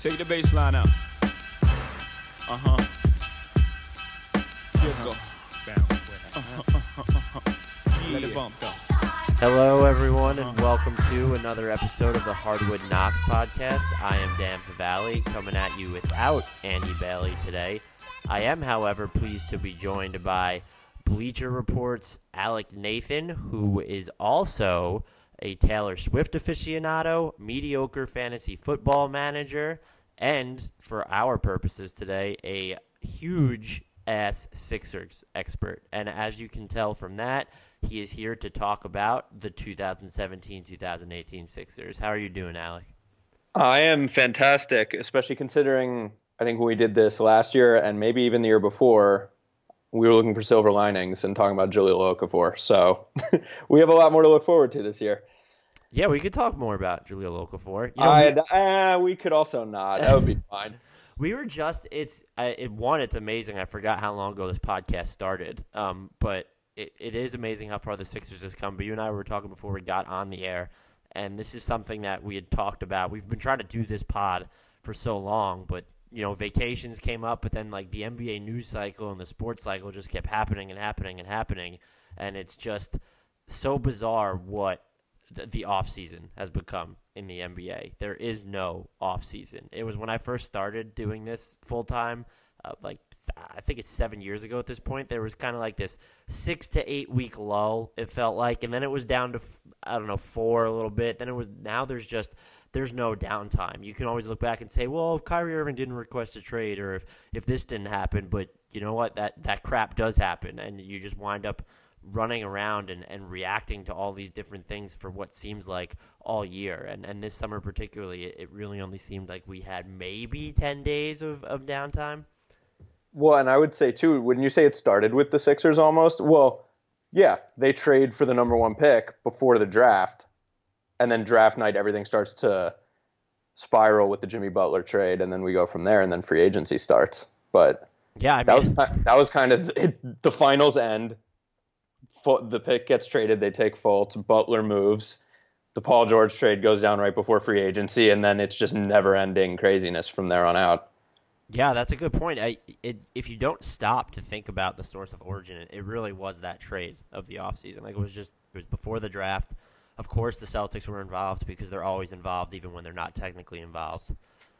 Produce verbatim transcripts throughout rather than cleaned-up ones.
Take the bass line out. Uh-huh. Here go. Uh-huh, uh-huh, uh-huh. Yeah. Let it bump, though. Hello, everyone, and welcome to another episode of the Hardwood Knocks podcast. I am Dan Favale, coming at you without Andy Bailey today. I am, however, pleased to be joined by Bleacher Report's Alec Nathan, who is also a Taylor Swift aficionado, mediocre fantasy football manager, and, for our purposes today, a huge-ass Sixers expert. And as you can tell from that, he is here to talk about the two thousand seventeen two thousand eighteen Sixers. How are you doing, Alec? I am fantastic, especially considering I think when we did this last year and maybe even the year before, we were looking for silver linings and talking about Jahlil Okafor. So we have a lot more to look forward to this year. Yeah, we could talk more about Jahlil Okafor. You know, I, uh, we could also not. That would be fine. We were just, it's, uh, it, one, it's amazing. I forgot how long ago this podcast started. Um, but it, it is amazing how far the Sixers has come. But you and I were talking before we got on the air, and this is something that we had talked about. We've been trying to do this pod for so long, but, you know, vacations came up, but then, like, the N B A news cycle and the sports cycle just kept happening and happening and happening. And it's just so bizarre what the offseason has become in the N B A. There is no offseason. It was when I first started doing this full-time, uh, like I think it's seven years ago at this point, there was kind of like this six to eight week lull, it felt like, and then it was down to, I don't know, four a little bit. Then it was, now there's just, there's no downtime. You can always look back and say, well, if Kyrie Irving didn't request a trade or if, if this didn't happen, but you know what, that, that crap does happen, and you just wind up running around and, and reacting to all these different things for what seems like all year. And and this summer particularly, it, it really only seemed like we had maybe ten days of, of downtime. Well, and I would say, too, wouldn't you say it started with the Sixers almost? Well, yeah, they trade for the number one pick before the draft, and then draft night, everything starts to spiral with the Jimmy Butler trade, and then we go from there, and then free agency starts. But yeah, I mean, that was that was kind of it, the finals end. The pick gets traded, they take Fultz, Butler moves, the Paul George trade goes down right before free agency, and then it's just never-ending craziness from there on out. Yeah, that's a good point. I, it, if you don't stop to think about the source of origin, it, it really was that trade of the offseason. Like, it was just, it was before the draft. Of course, the Celtics were involved because they're always involved even when they're not technically involved.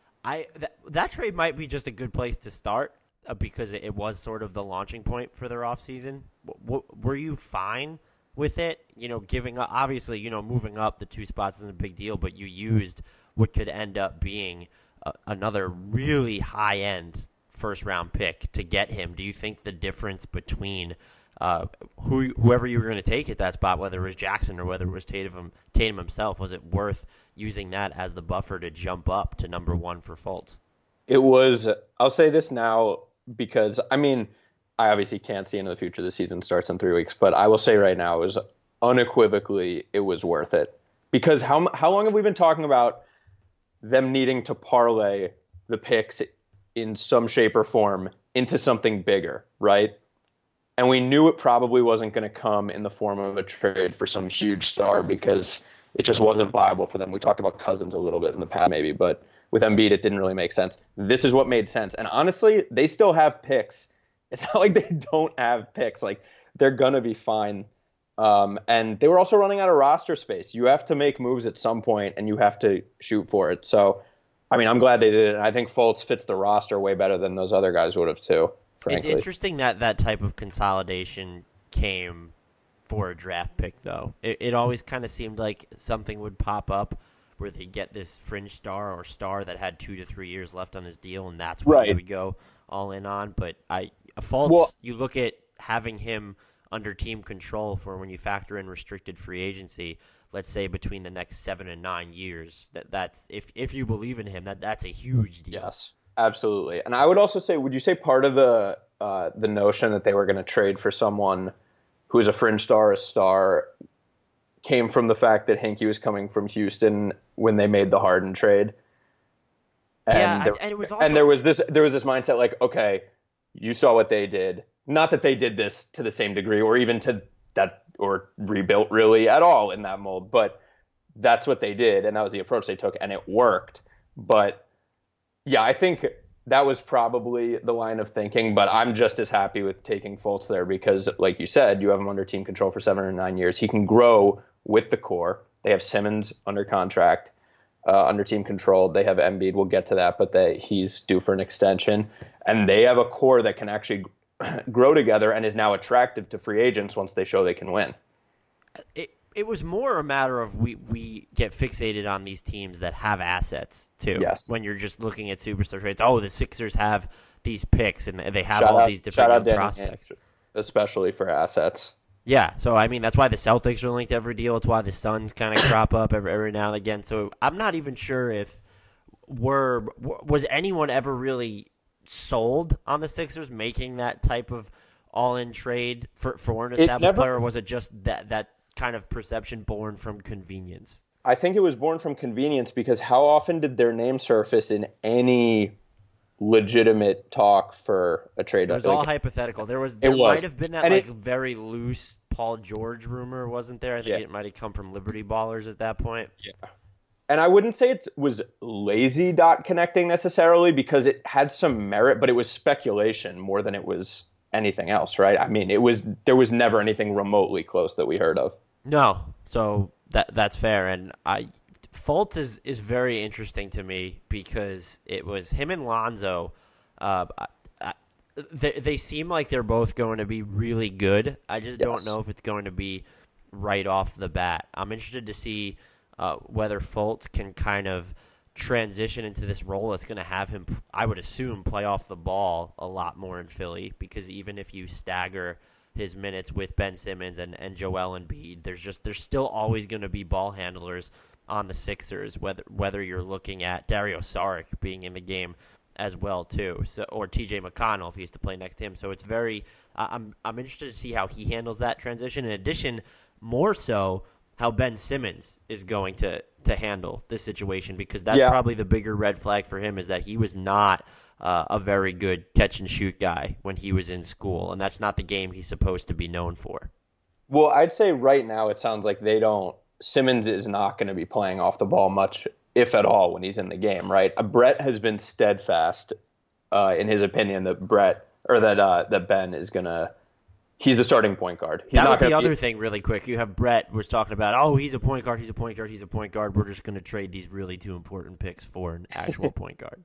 I th- That trade might be just a good place to start, Uh, because it, it was sort of the launching point for their offseason. W- w- were you fine with it? You know, giving up, obviously, you know, moving up the two spots isn't a big deal, but you used what could end up being a, another really high-end first-round pick to get him. Do you think the difference between uh, who whoever you were going to take at that spot, whether it was Jackson or whether it was Tatum, Tatum himself, was it worth using that as the buffer to jump up to number one for Fultz? It was, I'll say this now, because, I mean, I obviously can't see into the future. The season starts in three weeks. But I will say right now, it was unequivocally, it was worth it. Because how how long have we been talking about them needing to parlay the picks in some shape or form into something bigger, right? And we knew it probably wasn't going to come in the form of a trade for some huge star because it just wasn't viable for them. We talked about Cousins a little bit in the past maybe, but with Embiid, it didn't really make sense. This is what made sense. And honestly, they still have picks. It's not like they don't have picks. Like, they're going to be fine. Um, and they were also running out of roster space. You have to make moves at some point, and you have to shoot for it. So, I mean, I'm glad they did it. I think Fultz fits the roster way better than those other guys would have, too, frankly. It's interesting that that type of consolidation came for a draft pick, though. It, it always kind of seemed like something would pop up where they get this fringe star or star that had two to three years left on his deal, and that's what right. you would go all in on. But I, Fultz, well, you look at having him under team control for when you factor in restricted free agency, let's say between the next seven and nine years. That that's if if you believe in him, that that's a huge deal. Yes, absolutely. And I would also say, would you say part of the uh, the notion that they were going to trade for someone who is a fringe star, a star, came from the fact that Hinkie was coming from Houston when they made the Harden trade? And yeah, there, and it was also, and there was this there was this mindset like, okay, you saw what they did. Not that they did this to the same degree or even to that or rebuilt really at all in that mold, but that's what they did, and that was the approach they took, and it worked. But Yeah, I think that was probably the line of thinking, but I'm just as happy with taking Fultz there because, like you said, you have him under team control for seven or nine years. He can grow with the core. They have Simmons under contract, uh, under team control. They have Embiid. We'll get to that, but they, he's due for an extension. And they have a core that can actually grow together and is now attractive to free agents once they show they can win. It it was more a matter of we, we get fixated on these teams that have assets too. Yes. When you're just looking at superstar trades, oh, the Sixers have these picks and they have Shout all out, these different shout out young Danny prospects. Ainge, especially for assets. Yeah, so I mean that's why the Celtics are linked to every deal. It's why the Suns kind of crop up every every now and again. So I'm not even sure if were was anyone ever really sold on the Sixers making that type of all-in trade for for an established never, player, or was it just that that kind of perception born from convenience? I think it was born from convenience because how often did their name surface in any legitimate talk for a trade? It was like, all hypothetical. There was there was. might have been that And like it, very loose Paul George rumor, wasn't there? I think yeah. it might have come from Liberty Ballers at that point. Yeah. And I wouldn't say it was lazy dot connecting necessarily because it had some merit, but it was speculation more than it was anything else, right? I mean, it was there was never anything remotely close that we heard of. No, so that that's fair. And I Fultz is, is very interesting to me because it was him and Lonzo. Uh, I, I, they, they seem like they're both going to be really good. I just Yes. don't know if it's going to be right off the bat. I'm interested to see uh, whether Fultz can kind of transition into this role that's going to have him, I would assume, play off the ball a lot more in Philly because even if you stagger his minutes with Ben Simmons and, and Joel Embiid, there's just there's still always going to be ball handlers on the Sixers, whether whether you're looking at Dario Saric being in the game as well too, so or T J McConnell if he has to play next to him. So it's very uh, I'm I'm interested to see how he handles that transition. In addition, more so how Ben Simmons is going to to handle this situation because that's yeah. probably the bigger red flag for him is that he was not uh, a very good catch and shoot guy when he was in school, and that's not the game he's supposed to be known for. Well, I'd say right now it sounds like they don't. Simmons is not going to be playing off the ball much, if at all, when he's in the game, right? Uh, Brett has been steadfast uh, in his opinion that Brett or that uh, that Ben is gonna. He's the starting point guard. He's that not was the be, other thing, really quick. You have Brett was talking about, oh, he's a point guard, he's a point guard, he's a point guard. We're just going to trade these really two important picks for an actual point guard.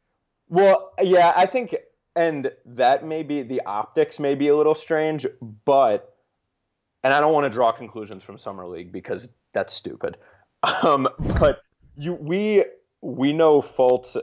Well, yeah, I think, and that may be the optics may be a little strange, but, and I don't want to draw conclusions from Summer League because that's stupid. Um, but you, we we know Fultz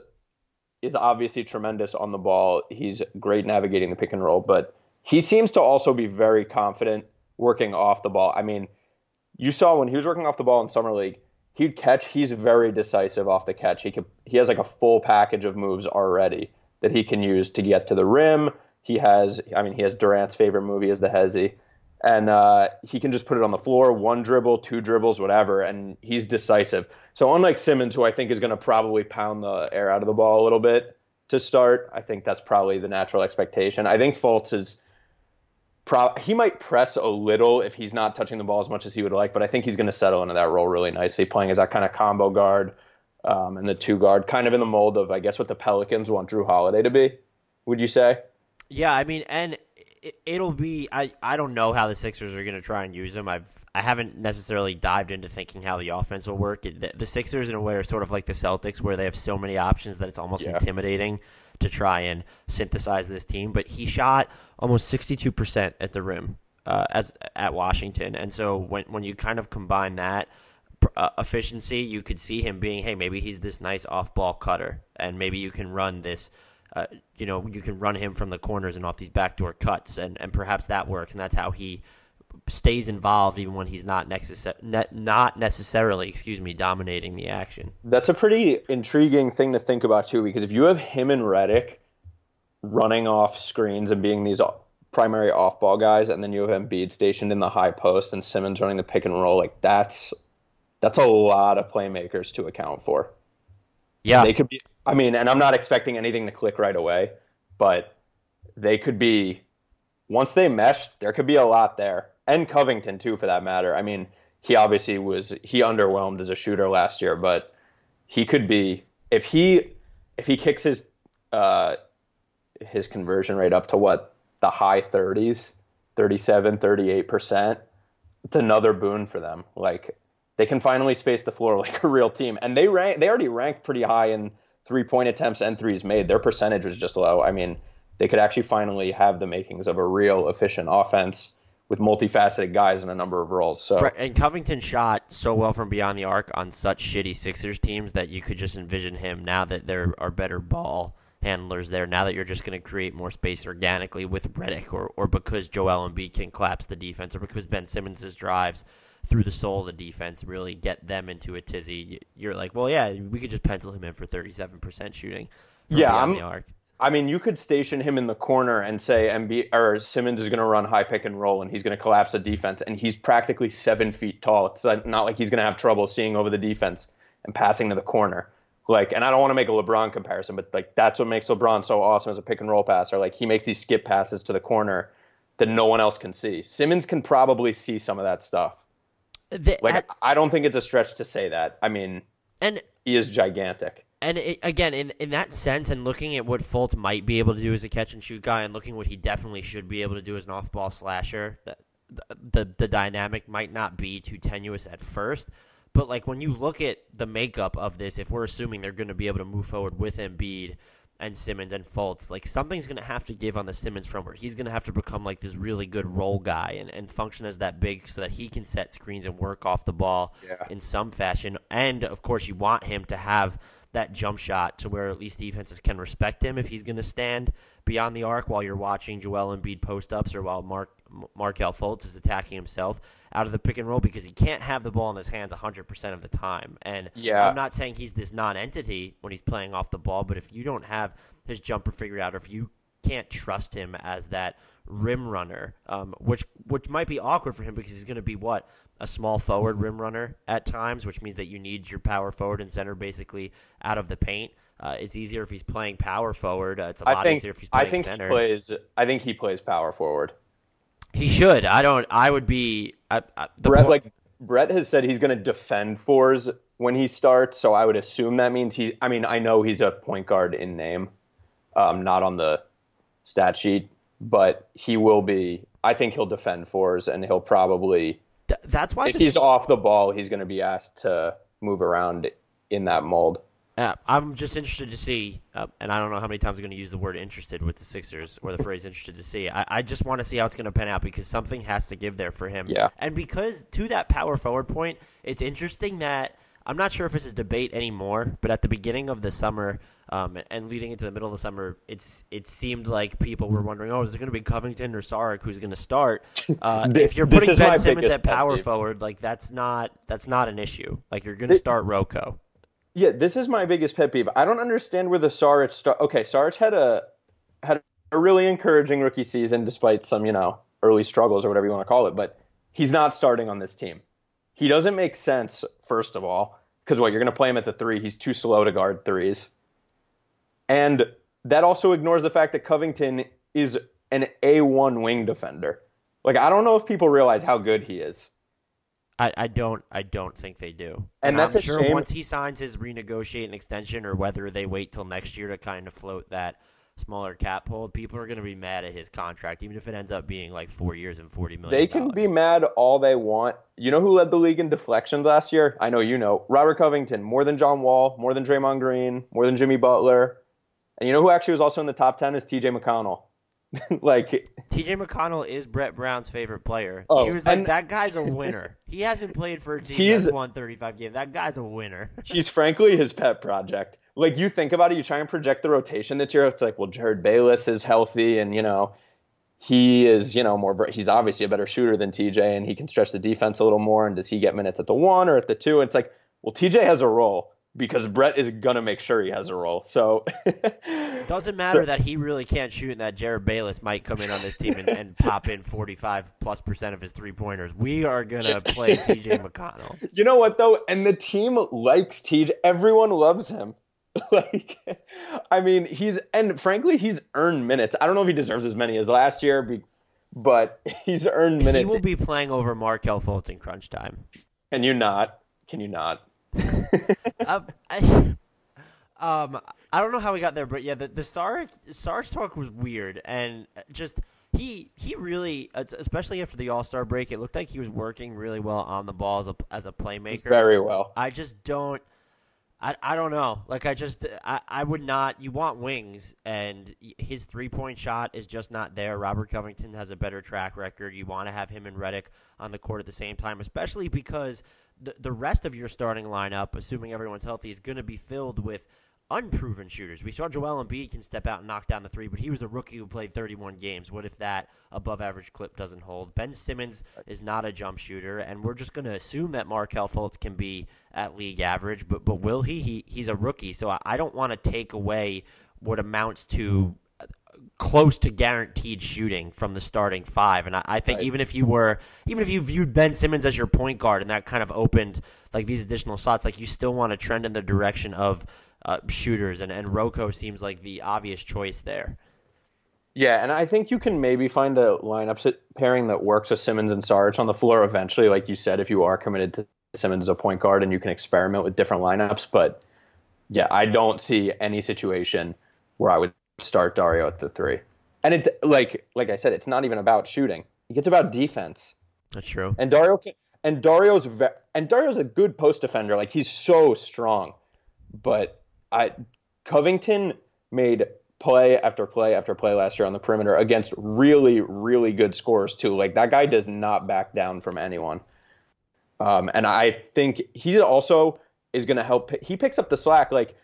is obviously tremendous on the ball. He's great navigating the pick and roll, but he seems to also be very confident working off the ball. I mean, you saw when he was working off the ball in Summer League, he'd catch. He's very decisive off the catch. He could. He has like a full package of moves already that he can use to get to the rim. He has. I mean, he has Durant's favorite move. He has the hezzy, and uh, he can just put it on the floor, one dribble, two dribbles, whatever, and he's decisive. So unlike Simmons, who I think is going to probably pound the air out of the ball a little bit to start, I think that's probably the natural expectation. I think Fultz is. Pro- he might press a little if he's not touching the ball as much as he would like, but I think he's going to settle into that role really nicely, playing as that kind of combo guard um, and the two guard, kind of in the mold of, I guess, what the Pelicans want Drew Holiday to be, would you say? Yeah, I mean, and it, it'll be I, I don't know how the Sixers are going to try and use him. I've I haven't necessarily dived into thinking how the offense will work. The, the Sixers, in a way, are sort of like the Celtics, where they have so many options that it's almost yeah. intimidating to try and synthesize this team. But he shot almost sixty-two percent at the rim uh, as at Washington, and so when when you kind of combine that uh, efficiency, you could see him being, hey, maybe he's this nice off-ball cutter, and maybe you can run this. Uh, you know, you can run him from the corners and off these backdoor cuts, and, and perhaps that works, and that's how he stays involved even when he's not necessar- ne- not necessarily, excuse me, dominating the action. That's a pretty intriguing thing to think about too, because if you have him and Redick running off screens and being these primary off-ball guys, and then you have Embiid stationed in the high post and Simmons running the pick and roll, like that's that's a lot of playmakers to account for. Yeah, they could be. I mean, and I'm not expecting anything to click right away, but they could be. Once they mesh, there could be a lot there. And Covington, too, for that matter. I mean, he obviously was, he underwhelmed as a shooter last year, but he could be, if he, if he kicks his uh, his conversion rate up to what, the high thirties, thirty-seven, thirty-eight percent, it's another boon for them. Like, they can finally space the floor like a real team. And they rank, they already ranked pretty high in three-point attempts and threes made. Their percentage was just low. I mean, they could actually finally have the makings of a real efficient offense with multifaceted guys in a number of roles. So right, and Covington shot so well from beyond the arc on such shitty Sixers teams that you could just envision him, now that there are better ball handlers there, now that you're just going to create more space organically with Redick, or, or because Joel Embiid can collapse the defense, or because Ben Simmons' drives through the soul of the defense really get them into a tizzy. You're like, well, yeah, we could just pencil him in for thirty-seven percent shooting from yeah, beyond I'm, the arc. I mean, you could station him in the corner and say Embiid or Simmons is going to run high pick and roll and he's going to collapse the defense, and he's practically seven feet tall. It's not like he's going to have trouble seeing over the defense and passing to the corner. Like, and I don't want to make a LeBron comparison, but like that's what makes LeBron so awesome as a pick and roll passer. Like, he makes these skip passes to the corner that no one else can see. Simmons can probably see some of that stuff. The, like, at, I don't think it's a stretch to say that. I mean, and he is gigantic. And it, again, in in that sense, and looking at what Fultz might be able to do as a catch-and-shoot guy, and looking what he definitely should be able to do as an off-ball slasher, the, the the dynamic might not be too tenuous at first. But like, when you look at the makeup of this, if we're assuming they're going to be able to move forward with Embiid and Simmons and Fultz, like, something's going to have to give on the Simmons front, where he's going to have to become like this really good role guy and, and function as that big, so that he can set screens and work off the ball yeah. in some fashion. And of course, you want him to have that jump shot to where at least defenses can respect him if he's going to stand beyond the arc while you're watching Joel Embiid post-ups, or while Mark Markelle Fultz is attacking himself out of the pick and roll, because he can't have the ball in his hands one hundred percent of the time. And yeah. I'm not saying he's this non-entity when he's playing off the ball, but if you don't have his jumper figured out, or if you can't trust him as that rim runner, um, which which might be awkward for him, because he's going to be, what, a small forward rim runner at times, which means that you need your power forward and center basically out of the paint. Uh, it's easier if he's playing power forward. Uh, it's a lot I think, easier if he's playing I think center. He plays, I think he plays power forward. He should. I don't. I would be. Uh, uh, the Brett, point, like Brett has said, he's going to defend fours when he starts. So I would assume that means he. I mean, I know he's a point guard in name, um, not on the stat sheet, but he will be. I think he'll defend fours, and he'll probably. Th- that's why if this, he's off the ball, he's going to be asked to move around in that mold. Uh, I'm just interested to see, uh, and I don't know how many times I'm going to use the word interested with the Sixers, or the phrase interested to see. I, I just want to see how it's going to pan out, because something has to give there for him. Yeah. And because, to that power forward point, it's interesting that, I'm not sure if this is debate anymore, but at the beginning of the summer um, and leading into the middle of the summer, it's it seemed like people were wondering, oh, is it going to be Covington or Saric who's going to start? Uh, if you're putting Ben Simmons at power forward, like that's not that's not an issue. Like, you're going to start Rocco. Yeah, this is my biggest pet peeve. I don't understand where the Saric start. Okay, Saric had a had a really encouraging rookie season, despite some, you know, early struggles or whatever you want to call it. But he's not starting on this team. He doesn't make sense, first of all, because what, you're going to play him at the three. He's too slow to guard threes. And that also ignores the fact that Covington is an A one wing defender. Like, I don't know if people realize how good he is. I, I don't I don't think they do. And, and that's I'm a sure shame. once he signs his renegotiate an extension, or whether they wait till next year to kind of float that smaller cap hold, people are going to be mad at his contract, even if it ends up being like four years and forty million dollars. They can be mad all they want. You know who led the league in deflections last year? I know you know. Robert Covington, more than John Wall, more than Draymond Green, more than Jimmy Butler. And you know who actually was also in the top ten is T J McConnell. Like, T J McConnell is Brett Brown's favorite player. Oh, he was like, and- that guy's a winner. He hasn't played for a team He's- that's won thirty-five games. That guy's a winner. he's frankly his pet project. Like, you think about it, you try and project the rotation this year. It's like, well, Jared Bayless is healthy, and, you know, he is, you know, more, he's obviously a better shooter than T J, and he can stretch the defense a little more. And does he get minutes at the one or at the two? And it's like, well, T J has a role, because Brett is going to make sure he has a role. So Doesn't matter So- that he really can't shoot, and that Jared Bayless might come in on this team and, and pop in forty-five plus percent of his three-pointers. We are going to play T J McConnell. You know what, though? And the team likes T J. Everyone loves him. Like, I mean, he's, and frankly, he's earned minutes. I don't know if he deserves as many as last year, be- but he's earned minutes. He will be playing over Markelle Fultz in crunch time. Can you not? Can you not? um, I, um, I don't know how we got there, but yeah, the the Sarge Sarge talk was weird, and just he he really, especially after the All Star break, it looked like he was working really well on the ball as a as a playmaker. Very well. I just don't. I, I don't know. Like, I just, I, I would not, you want wings, and his three-point shot is just not there. Robert Covington has a better track record. You want to have him and Redick on the court at the same time, especially because the, the rest of your starting lineup, assuming everyone's healthy, is going to be filled with unproven shooters. We saw Joel Embiid can step out and knock down the three, but he was a rookie who played thirty-one games. What if that above-average clip doesn't hold? Ben Simmons is not a jump shooter, and we're just going to assume that Markelle Fultz can be at league average, but but will he? he he's a rookie, so I, I don't want to take away what amounts to close to guaranteed shooting from the starting five. And I, I think right. even if you were, even if you viewed Ben Simmons as your point guard and that kind of opened like these additional slots, like you still want to trend in the direction of Uh, shooters, and, and Rocco seems like the obvious choice there. Yeah, and I think you can maybe find a lineup pairing that works with Simmons and Sarge on the floor eventually, like you said, if you are committed to Simmons as a point guard and you can experiment with different lineups. But yeah, I don't see any situation where I would start Dario at the three. And it, like like I said, it's not even about shooting. It's about defense. That's true. And Dario can, and Dario's ve- and Dario's a good post defender. Like, he's so strong, but I, Covington made play after play after play last year on the perimeter against really, really good scorers too. Like, that guy does not back down from anyone. Um, and I think he also is going to help. He picks up the slack. Like,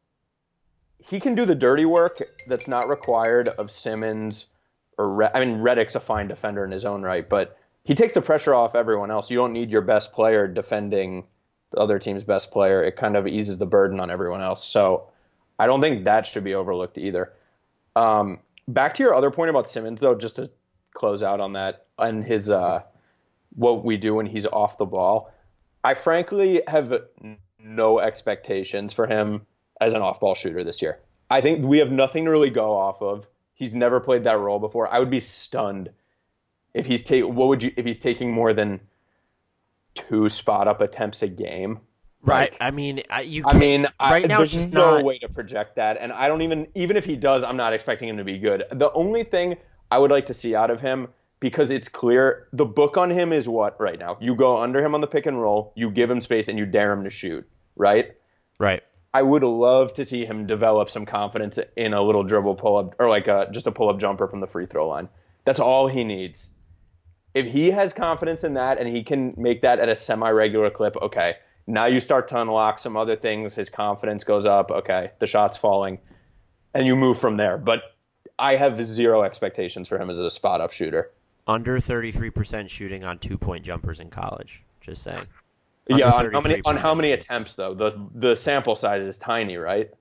he can do the dirty work that's not required of Simmons or Re- I mean, Redick's a fine defender in his own right, but he takes the pressure off everyone else. You don't need your best player defending the other team's best player. It kind of eases the burden on everyone else. So I don't think that should be overlooked either. Um, back to your other point about Simmons, though, just to close out on that, and his uh, what we do when he's off the ball. I frankly have no expectations for him as an off-ball shooter this year. I think we have nothing to really go off of. He's never played that role before. I would be stunned if he's ta- what would you if he's taking more than two spot up attempts a game. Right. Like, I mean, you I mean, right I, now there's it's just no not... way to project that. And I don't even, even if he does, I'm not expecting him to be good. The only thing I would like to see out of him, because it's clear, the book on him is what right now? You go under him on the pick and roll, you give him space, and you dare him to shoot, right? Right. I would love to see him develop some confidence in a little dribble pull-up, or like a, just a pull-up jumper from the free throw line. That's all he needs. If he has confidence in that and he can make that at a semi-regular clip, okay, now you start to unlock some other things. His confidence goes up. Okay, the shot's falling, and you move from there. But I have zero expectations for him as a spot-up shooter. Under thirty-three percent shooting on two-point jumpers in college. Just saying. Under Yeah, on how many on how many attempts though? The the sample size is tiny, right?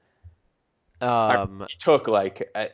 Um, he took like. A,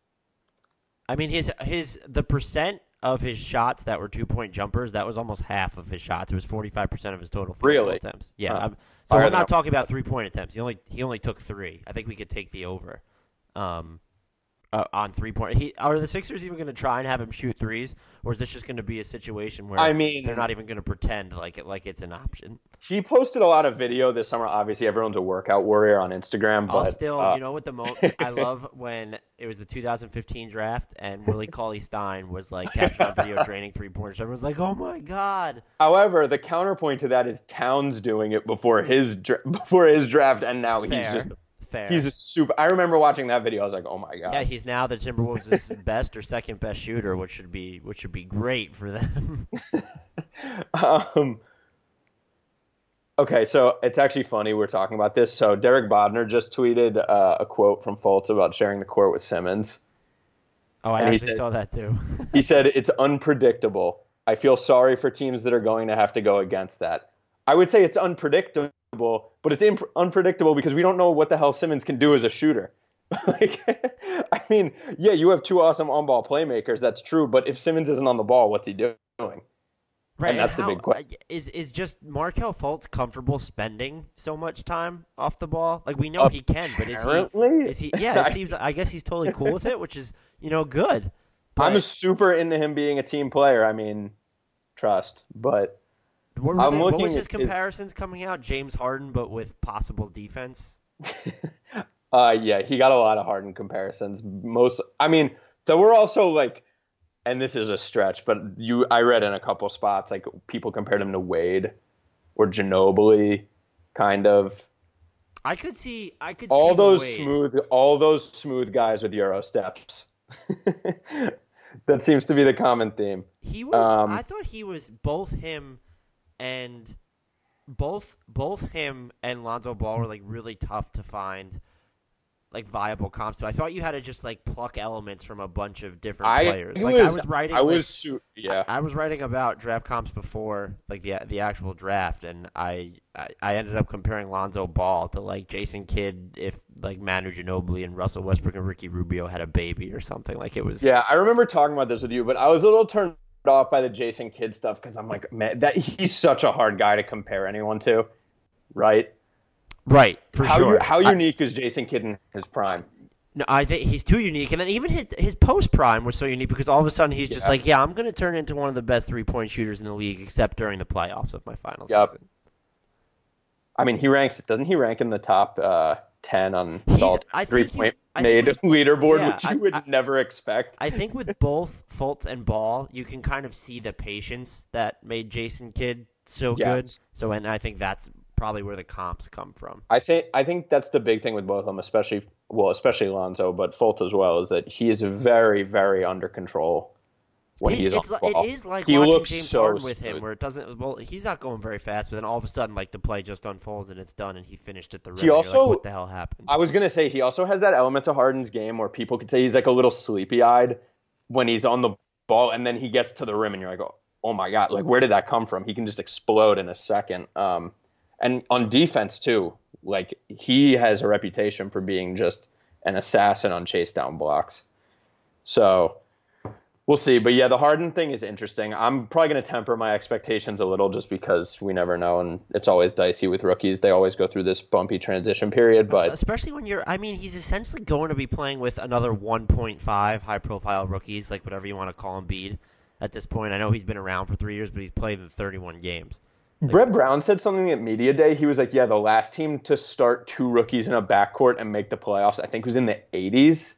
I mean, his his the percent of his shots that were two-point jumpers, that was almost half of his shots. It was forty-five percent of his total field goal really? attempts. Yeah. Huh. I'm, so Higher I'm not than- talking about three-point attempts. He only he only took three. I think we could take the over. Um, uh, on three-point. He are the Sixers even going to try and have him shoot threes, or is this just going to be a situation where I mean, they're not even going to pretend like it like it's an option? He posted a lot of video this summer. Obviously, everyone's a workout warrior on Instagram. But I'll still, uh, you know what the mo I love when it was the two thousand fifteen draft and Willie Cauley-Stein was like captured on video draining three pointers. Everyone's like, "Oh my god!" However, the counterpoint to that is Towns doing it before his dra- before his draft, and now Fair. he's just Fair. he's a super. I remember watching that video. I was like, "Oh my god!" Yeah, he's now the Timberwolves' best or second best shooter, which should be which should be great for them. um. Okay, so it's actually funny we're talking about this. So Derek Bodner just tweeted uh, a quote from Fultz about sharing the court with Simmons. Oh, I And he actually said- saw that too. He said, "It's unpredictable. I feel sorry for teams that are going to have to go against that." I would say it's unpredictable, but it's imp- unpredictable because we don't know what the hell Simmons can do as a shooter. Like, I mean, yeah, you have two awesome on-ball playmakers. That's true. But if Simmons isn't on the ball, what's he doing? Right, And that's the how- big question. Is is just Markelle Fultz comfortable spending so much time off the ball? Like we know he can, but is he? Apparently. Is he? Yeah, it I- seems. I guess he's totally cool with it, which is you know good. I'm But super into him being a team player. I mean, trust. But what, were I'm they- what looking was his at- comparisons coming out? James Harden, but with possible defense. Uh, yeah, he got a lot of Harden comparisons. Most, I mean, there were also like, and this is a stretch, but you, I read in a couple spots like people compared him to Wade or Ginobili, kind of. I could see, I could all see those Wade. smooth, all those smooth guys with Euro steps. That seems to be the common theme. He was. Um, I thought he was both him and both both him and Lonzo Ball were like really tough to find like viable comps to. I thought you had to just like pluck elements from a bunch of different I players. was, Like I was writing. I like, was, su- yeah. I, I was writing about draft comps before like the the actual draft, and I, I I ended up comparing Lonzo Ball to like Jason Kidd if like Manu Ginobili and Russell Westbrook and Ricky Rubio had a baby or something. Like it was. Yeah, I remember talking about this with you, but I was a little turned off by the Jason Kidd stuff because I'm like, man, that he's such a hard guy to compare anyone to, right? Right, for how sure. U- how I- unique is Jason Kidd in his prime? No, I think he's too unique, and then even his his post prime was so unique because all of a sudden he's just Yeah. like, yeah, I'm going to turn into one of the best three point shooters in the league, except during the playoffs of my final Yep. season. I mean, he ranks. Doesn't he rank in the top uh, ten on He's- all I three think he- point I made think leaderboard, yeah, which you I- would I- never expect? I think with both Fultz and Ball, you can kind of see the patience that made Jason Kidd so Yes. good. So, and I think that's probably where the comps come from. I think I think that's the big thing with both of them, especially well, especially Lonzo, but Fultz as well, is that he is very, very under control when He's- he's it's on li- the ball. It is like He watching looks James so Harden with him, smooth. where it doesn't. Well, he's not going very fast, but then all of a sudden, like the play just unfolds and it's done, and he finished at the rim. He and you're also- like, what the hell happened? I was gonna say he also has that element to Harden's game where people could say he's like a little sleepy eyed when he's on the ball, and then he gets to the rim, and you're like, oh, oh my god, like where did that come from? He can just explode in a second. Um, and on defense too, like he has a reputation for being just an assassin on chase down blocks. So we'll see. But yeah, the Harden thing is interesting. I'm probably going to temper my expectations a little just because we never know. And it's always dicey with rookies. They always go through this bumpy transition period. But especially when you're, I mean, he's essentially going to be playing with another one point five high-profile rookies, like whatever you want to call Embiid at this point. I know he's been around for three years, but he's played in thirty-one games. Brett Brown said something at Media Day. He was like, yeah, the last team to start two rookies in a backcourt and make the playoffs, I think was in the eighties.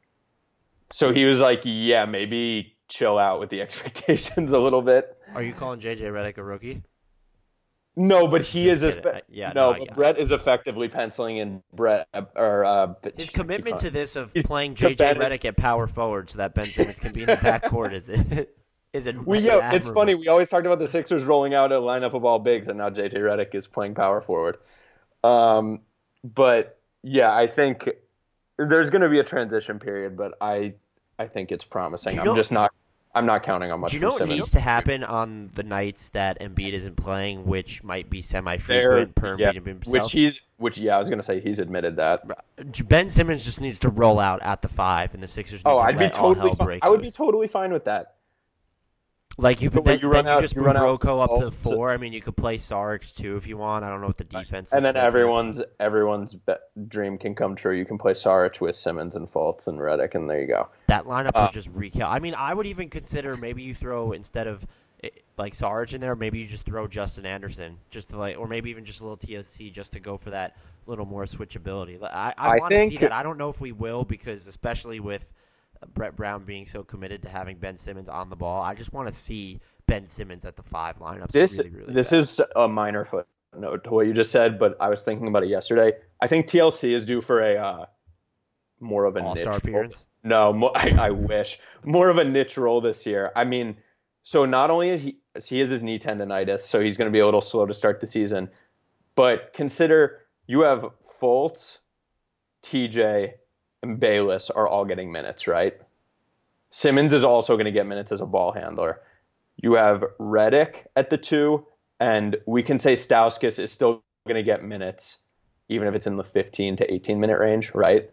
So he was like, yeah, maybe chill out with the expectations a little bit. Are you calling J J Redick a rookie? No, but he Just is. kidding. Espe- I- yeah, no, no, I but get it. Brett is effectively penciling in Brett or uh, His commitment to this of He's playing J J committed- Redick at power forward so that Ben Simmons can be in the backcourt is is it? We yeah, it's funny. We always talked about the Sixers rolling out a lineup of all bigs, and now J J Redick is playing power forward. Um, but yeah, I think there's going to be a transition period, but I I think it's promising. Do you I'm know- just not. I'm not counting on much. Do you know from what Simmons. needs to happen on the nights that Embiid isn't playing, which might be There, semi-frequent per yeah, Embiid himself? which he's, which yeah, I was gonna say he's admitted that. Ben Simmons just needs to roll out at the five, and the Sixers need Oh, to I'd be let all totally. hell Fi- break I would be loose. totally fine with that. Like you The could way then, you then run you out- just you move run out Rocco up to Fultz. four. I mean, you could play Saric too if you want. I don't know what the defense. And looks then like. everyone's everyone's be- dream can come true. You can play Saric with Simmons and Fultz and Redick, and there you go. That lineup Uh, would just wreak hell. I mean, I would even consider maybe you throw instead of eh, like Sarge in there, maybe you just throw Justin Anderson, just to like, or maybe even just a little T L C just to go for that little more switchability. I, I, I want to see think- that. I don't know if we will because especially with Brett Brown being so committed to having Ben Simmons on the ball, I just want to see Ben Simmons at the five lineups. This really, really this bad. is a minor footnote to what you just said, but I was thinking about it yesterday. I think T L C is due for a uh, more of a All-Star niche appearance. Role. No, mo- I, I wish more of a niche role this year. I mean, so not only is he he has his knee tendonitis, so he's going to be a little slow to start the season, but consider you have Fultz, T J, and Bayless are all getting minutes, right? Simmons is also going to get minutes as a ball handler. You have Redick at the two, and we can say Stauskas is still going to get minutes, even if it's in the fifteen to eighteen minute range, right?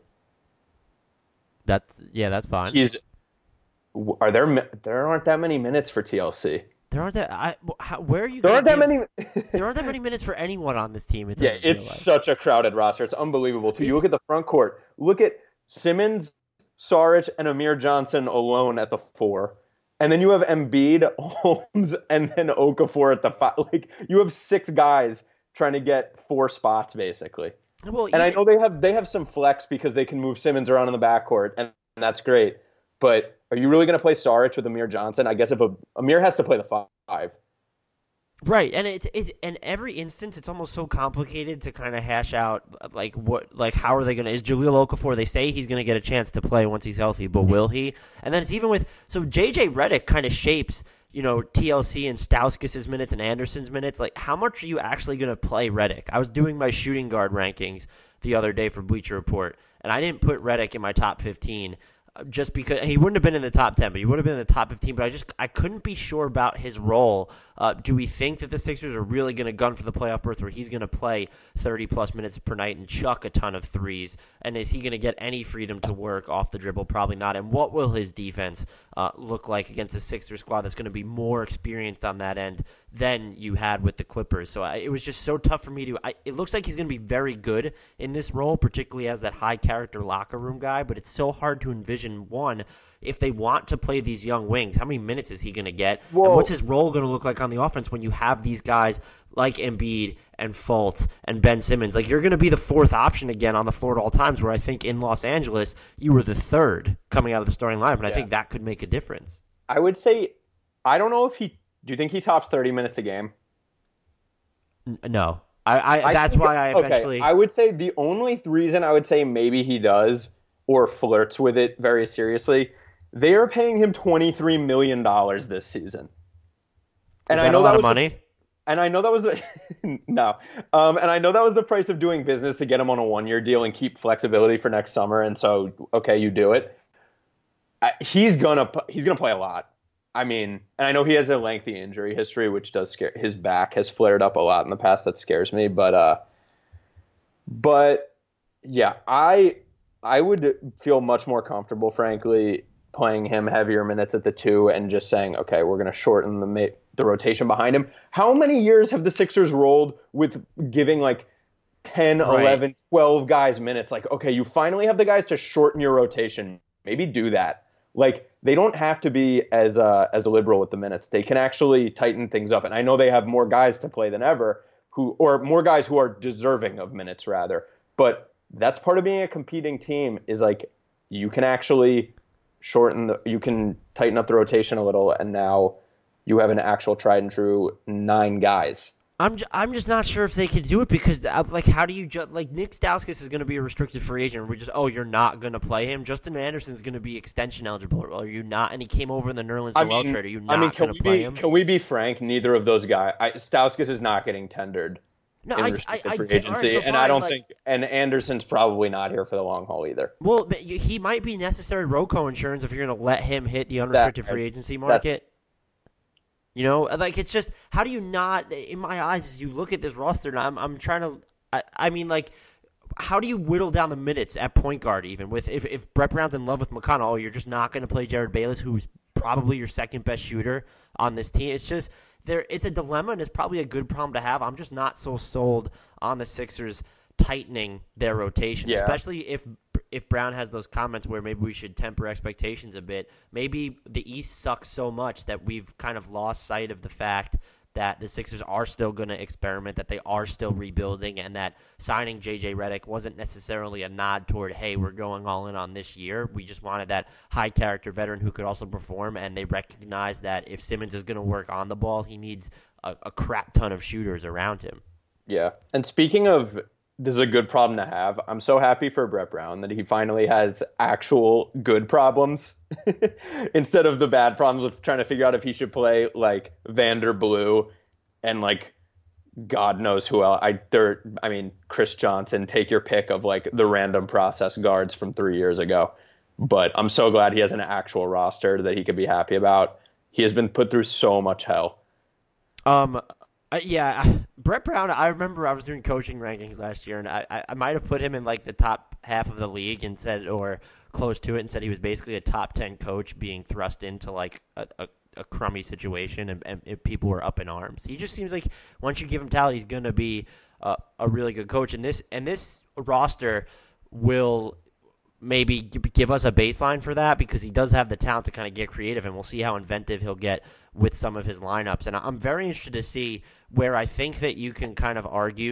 That's yeah, that's fine. He's are there mi- there aren't that many minutes for T L C. There aren't that. I, how, where are you? There gonna aren't that give- many. There aren't that many minutes for anyone on this team. It Yeah, doesn't feel it's like. such a crowded roster. It's unbelievable too. You It's- look at the front court. Look at Simmons, Saric, and Amir Johnson alone at the four. And then you have Embiid, Holmes, and then Okafor at the five. Like, you have six guys trying to get four spots, basically. Well, And I even- know they have they have some flex because they can move Simmons around in the backcourt, and, and that's great. But are you really going to play Saric with Amir Johnson? I guess if a, Amir has to play the five. Right, and it's, it's in every instance, it's almost so complicated to kind of hash out, like what, like how are they going to? Is Jahlil Okafor? They say he's going to get a chance to play once he's healthy, but will he? And then it's even with so J J Redick kind of shapes, you know, T L C and Stauskas' minutes and Anderson's minutes. Like, how much are you actually going to play Redick? I was doing my shooting guard rankings the other day for Bleacher Report, and I didn't put Redick in my top fifteen. Just because he wouldn't have been in the top ten, but he would have been in the top fifteen. But I just I couldn't be sure about his role. Uh, do we think that the Sixers are really going to gun for the playoff berth, where he's going to play thirty plus minutes per night and chuck a ton of threes? And is he going to get any freedom to work off the dribble? Probably not. And what will his defense uh, look like against a Sixers squad that's going to be more experienced on that end than you had with the Clippers? So I, it was just so tough for me to. I, it looks like he's going to be very good in this role, particularly as that high character locker room guy. But it's so hard to envision. One, if they want to play these young wings, how many minutes is he going to get? Well, and what's his role going to look like on the offense when you have these guys like Embiid and Fultz and Ben Simmons? Like, you're going to be the fourth option again on the floor at all times, where I think in Los Angeles you were the third coming out of the starting lineup, and I Yeah. think that could make a difference. I would say, I don't know if he. Do you think he tops thirty minutes a game? N- No. I, I, I that's think- why I eventually. Okay, I would say the only reason I would say maybe he does or flirts with it very seriously, they are paying him twenty-three million dollars this season. And is that I know a lot that of was money? The, and I know that was the no. Um, and I know that was the price of doing business to get him on a one-year deal and keep flexibility for next summer. And so, okay, you do it. I, he's gonna he's gonna play a lot. I mean, and I know he has a lengthy injury history, which does scare. His back has flared up a lot in the past. That scares me. But, uh, but yeah, I I would feel much more comfortable, frankly, playing him heavier minutes at the two and just saying, okay, we're going to shorten the ma- the rotation behind him. How many years have the Sixers rolled with giving like ten, Right. eleven, twelve guys minutes? Like, okay, you finally have the guys to shorten your rotation. Maybe do that. Like, they don't have to be as uh, as liberal with the minutes. They can actually tighten things up. And I know they have more guys to play than ever, who or more guys who are deserving of minutes rather. But that's part of being a competing team is like you can actually shorten the, you can tighten up the rotation a little, and now you have an actual tried and true nine guys. I'm ju- I'm just not sure if they could do it because uh, like how do you ju- like Nick Stauskas is going to be a restricted free agent. We just oh you're not going to play him. Justin Anderson's going to be extension eligible. Are you not? And he came over in the Nerlens I Noel mean, trade. Are you I not mean, can going we to play be him? can we be frank? Neither of those guys. I, Stauskas is not getting tendered No, in I I, restricted I free get, all right, agency, so and I fine, don't like, think. And Anderson's probably not here for the long haul either. Well, but you- he might be necessary ROCO insurance if you're going to let him hit the unrestricted That- free agency that's- market. You know, like it's just how do you not? In my eyes, as you look at this roster, and I'm I'm trying to. I, I mean, like, how do you whittle down the minutes at point guard? Even with if if Brett Brown's in love with McConnell, oh, you're just not going to play Jared Bayless, who's probably your second best shooter on this team. It's just there. It's a dilemma, and it's probably a good problem to have. I'm just not so sold on the Sixers tightening their rotation, Yeah. especially if if Brown has those comments where maybe we should temper expectations a bit. Maybe the East sucks so much that we've kind of lost sight of the fact that the Sixers are still going to experiment, that they are still rebuilding, and that signing J J Redick wasn't necessarily a nod toward, hey, we're going all in on this year. We just wanted that high-character veteran who could also perform, and they recognize that if Simmons is going to work on the ball, he needs a, a crap ton of shooters around him. Yeah. And speaking of, this is a good problem to have. I'm so happy for Brett Brown that he finally has actual good problems instead of the bad problems of trying to figure out if he should play like Vander Blue and like God knows who else. I there. I mean, Chris Johnson. Take your pick of like the random process guards from three years ago. But I'm so glad he has an actual roster that he could be happy about. He has been put through so much hell. Um, uh, yeah, Brett Brown. I remember I was doing coaching rankings last year, and I, I, I might have put him in like the top half of the league and said, or close to it, and said he was basically a top ten coach being thrust into like a, a, a crummy situation, and, and, and people were up in arms. He just seems like once you give him talent, he's gonna be uh, a really good coach, and this and this roster will maybe give us a baseline for that because he does have the talent to kind of get creative, and we'll see how inventive he'll get with some of his lineups. And I'm very interested to see where I think that you can kind of argue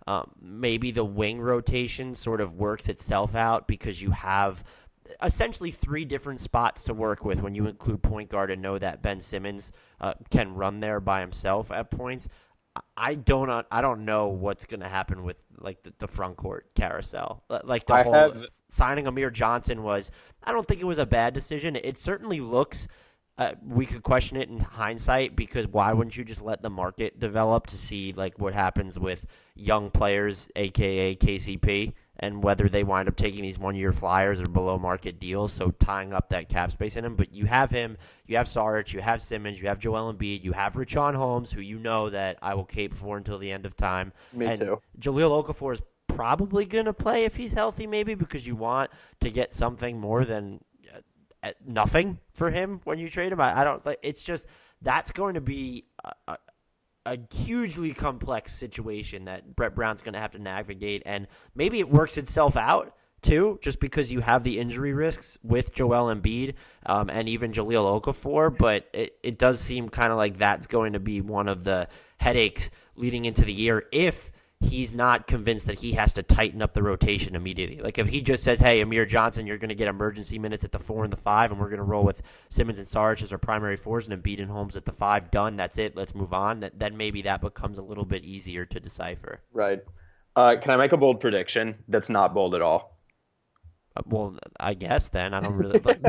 Um, maybe the wing rotation sort of works itself out because you have essentially three different spots to work with when you include point guard and know that Ben Simmons uh, can run there by himself at points. I don't I don't know what's going to happen with like the, the front court carousel. Like the I whole have... signing Amir Johnson was, I don't think it was a bad decision. It certainly looks, uh, we could question it in hindsight because why wouldn't you just let the market develop to see like what happens with young players, aka K C P, and whether they wind up taking these one-year flyers or below-market deals, so tying up that cap space in him. But you have him, you have Saric, you have Simmons, you have Joel Embiid, you have Richaun Holmes, who you know that I will cape for until the end of time. Me and too. Jahlil Okafor is probably going to play if he's healthy, maybe, because you want to get something more than uh, nothing for him when you trade him. I, I don't. It's just that's going to be a, a, a hugely complex situation that Brett Brown's going to have to navigate, and maybe it works itself out too, just because you have the injury risks with Joel Embiid um, and even Jahlil Okafor. But it, it does seem kind of like that's going to be one of the headaches leading into the year if he's not convinced that he has to tighten up the rotation immediately. Like if he just says, hey, Amir Johnson, you're going to get emergency minutes at the four and the five, and we're going to roll with Simmons and Saric as our primary fours and Embiid and Holmes at the five, done, that's it, let's move on, then maybe that becomes a little bit easier to decipher. Right. Uh, can I make a bold prediction that's not bold at all? Uh, well, I guess then. I don't really like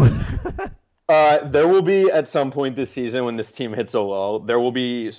uh, there will be, at some point this season when this team hits a lull, there will be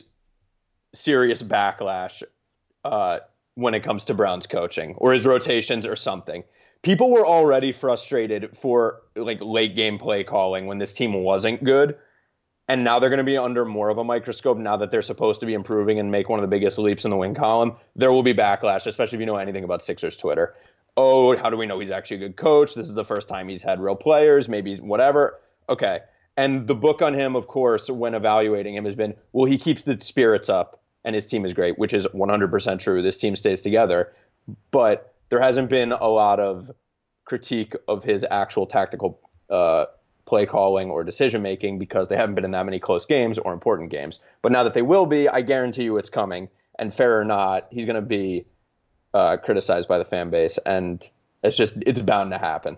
serious backlash Uh, when it comes to Brown's coaching or his rotations or something. People were already frustrated for like late game play calling when this team wasn't good. And now they're going to be under more of a microscope now that they're supposed to be improving and make one of the biggest leaps in the win column. There will be backlash, especially if you know anything about Sixers Twitter. Oh, how do we know he's actually a good coach? This is the first time he's had real players, maybe whatever. Okay. And the book on him, of course, when evaluating him has been, well, he keeps the spirits up. And his team is great, which is one hundred percent true. This team stays together. But there hasn't been a lot of critique of his actual tactical uh, play calling or decision making because they haven't been in that many close games or important games. But now that they will be, I guarantee you it's coming. And fair or not, he's going to be uh, criticized by the fan base. And it's just, it's bound to happen.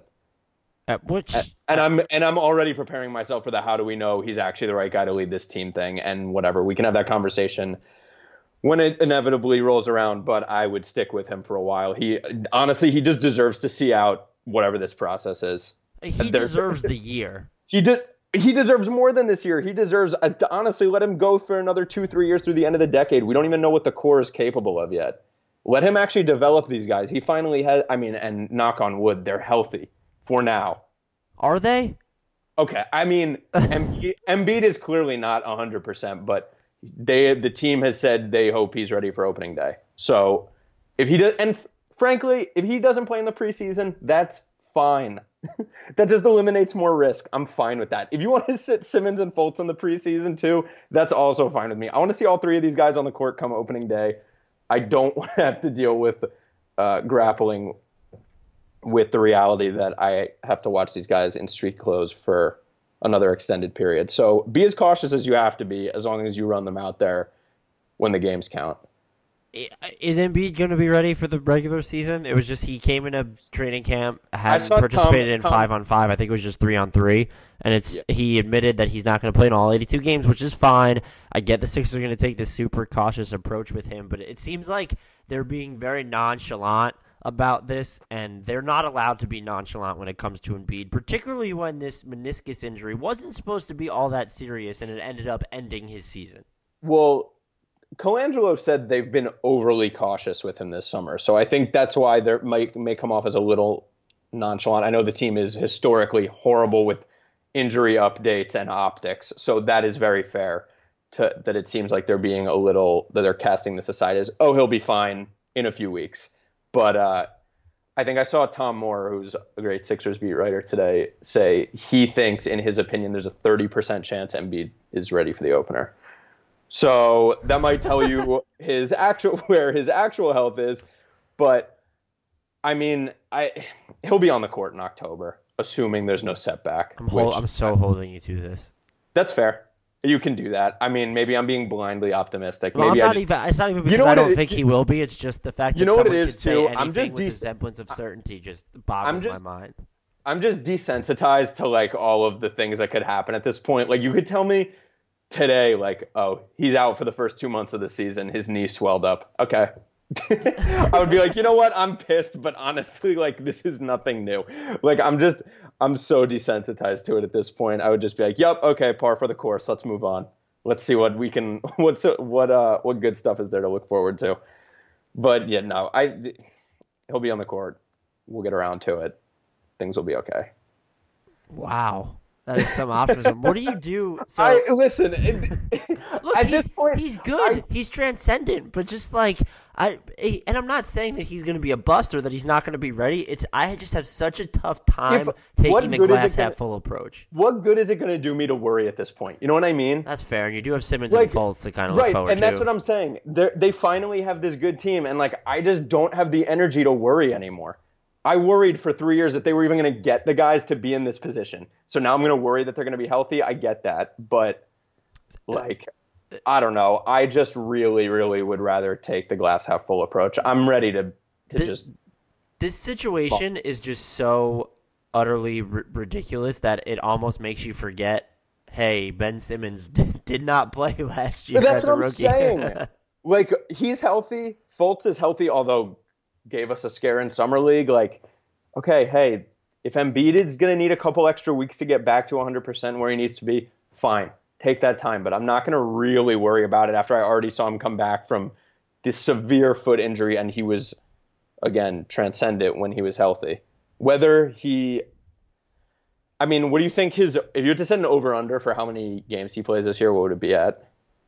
At which, and, and I'm and I'm already preparing myself for the how do we know he's actually the right guy to lead this team thing and whatever. We can have that conversation when it inevitably rolls around, but I would stick with him for a while. He honestly, he just deserves to see out whatever this process is. He There's, deserves the year. He de- he deserves more than this year. He deserves, uh, honestly, let him go for another two, three years through the end of the decade. We don't even know what the core is capable of yet. Let him actually develop these guys. He finally has, I mean, and knock on wood, they're healthy for now. Are they? Okay, I mean, Embiid, Embiid is clearly not one hundred percent, but They the team has said they hope he's ready for opening day. So if he does, and f- frankly, if he doesn't play in the preseason, that's fine. That just eliminates more risk. I'm fine with that. If you want to sit Simmons and Fultz in the preseason too, that's also fine with me. I want to see all three of these guys on the court come opening day. I don't want to have to deal with uh, grappling with the reality that I have to watch these guys in street clothes for another extended period. So be as cautious as you have to be as long as you run them out there when the games count. Is Embiid going to be ready for the regular season? It was just he came in a training camp, hadn't Tom- participated in Tom- five on five. I think it was just three on three. And it's Yeah. he admitted that he's not going to play in all eighty-two games, which is fine. I get the Sixers are going to take this super cautious approach with him, but it seems like they're being very nonchalant about this, and they're not allowed to be nonchalant when it comes to Embiid, particularly when this meniscus injury wasn't supposed to be all that serious, and it ended up ending his season. Well, Colangelo said they've been overly cautious with him this summer, so I think that's why they might may come off as a little nonchalant. I know the team is historically horrible with injury updates and optics, so that is very fair. To that, it seems like they're being a little that they're casting this aside as, oh, he'll be fine in a few weeks. But uh, I think I saw Tom Moore, who's a great Sixers beat writer today, say he thinks, in his opinion, there's a thirty percent chance Embiid is ready for the opener. So that might tell you his actual where his actual health is. But I mean, I he'll be on the court in October, assuming there's no setback. I'm, hold, I'm so holding you to this. That's fair. You can do that. I mean, maybe I'm being blindly optimistic. Well, maybe I'm I not just, even. It's not even because You know I what it don't is? think he will be. It's just the fact You that know what it someone is, could say too? anything I'm just with a de- semblance of certainty just boggles just- my mind. I'm just desensitized to like all of the things that could happen at this point. Like you could tell me today, like, oh, he's out for the first two months of the season. His knee swelled up. Okay. I would be like, you know what? I'm pissed, but honestly, like, this is nothing new. Like, I'm just, I'm so desensitized to it at this point. I would just be like, yep, okay, par for the course. Let's move on. Let's see what we can, what's, what, uh, what good stuff is there to look forward to. But yeah, no, I, he'll be on the court. We'll get around to it. Things will be okay. Wow. That is some optimism. What do you do? So I listen. It, look, at he's, this point, he's good. I, he's transcendent, but just like I, and I'm not saying that he's going to be a bust or that he's not going to be ready. It's I just have such a tough time If- taking what the good is glass it gonna- half full approach. what good is it going to do me to worry at this point? You know what I mean? That's fair, and you do have Simmons Like, and Fultz to kind of look Right, forward and to. that's what I'm saying. They they finally have this good team, and like I just don't have the energy to worry anymore. I worried for three years that they were even going to get the guys to be in this position. So now I'm going to worry that they're going to be healthy. I get that, but like I don't know. I just really, really would rather take the glass half full approach. I'm ready to to This- just This situation is just so utterly r- ridiculous that it almost makes you forget. Hey, Ben Simmons did, did not play last year. But that's as a what I'm rookie. saying. Like he's healthy. Fultz is healthy, although gave us a scare in summer league. Like, okay, hey, if Embiid is going to need a couple extra weeks to get back to one hundred percent where he needs to be, fine, take that time. But I'm not going to really worry about it after I already saw him come back from this severe foot injury, and he was again transcendent when he was healthy. Whether he, I mean, what do you think his? If you had to set an over under for how many games he plays this year, what would it be at?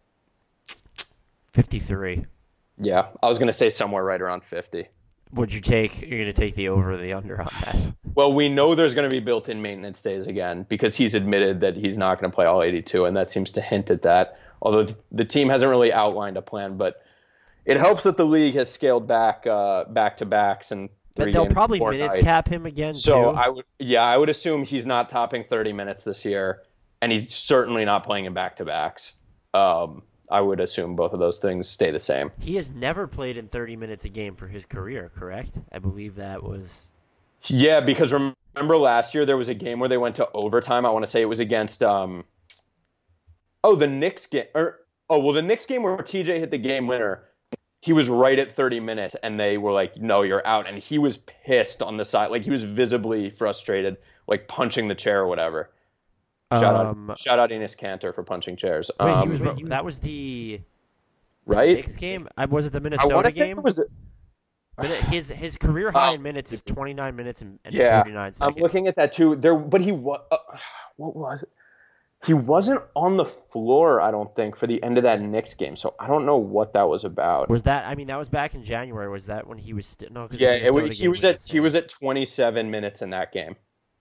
fifty-three. Yeah, I was going to say somewhere right around fifty. Would you take? You're going to take the over or the under on that? Well, we know there's going to be built-in maintenance days again because he's admitted that he's not going to play all eighty-two, and that seems to hint at that. Although the team hasn't really outlined a plan, but it helps that the league has scaled back uh, back-to-backs and three But they'll games probably before minutes night. cap him again. So too. I would, yeah, I would assume he's not topping thirty minutes this year, and he's certainly not playing in back-to-backs. Um, I would assume both of those things stay the same. He has never played in thirty minutes a game for his career, correct? I believe that was. Yeah, because remember last year there was a game where they went to overtime. I want to say it was against um oh the Knicks game or oh well the Knicks game where T J hit the game winner. He was right at thirty minutes, and they were like, "No, you're out." And he was pissed on the side, like he was visibly frustrated, like punching the chair or whatever. Shout Um, out, shout out Enes Kanter for punching chairs. Wait, Um, he was, that was the, the right. Knicks game. I was it the I Minnesota want to say game? it was. Minute- his his career high Oh. in minutes is twenty-nine minutes and, and Yeah, forty-nine I'm seconds. looking at that too. There, but he was. Uh, what was it? He wasn't on the floor, I don't think, for the end of that Knicks game. So I don't know what that was about. Was that? I mean, that was back in January. Was that when he was still? No, 'cause the Yeah, it Minnesota was, he game was at the he same. was at twenty-seven minutes in that game.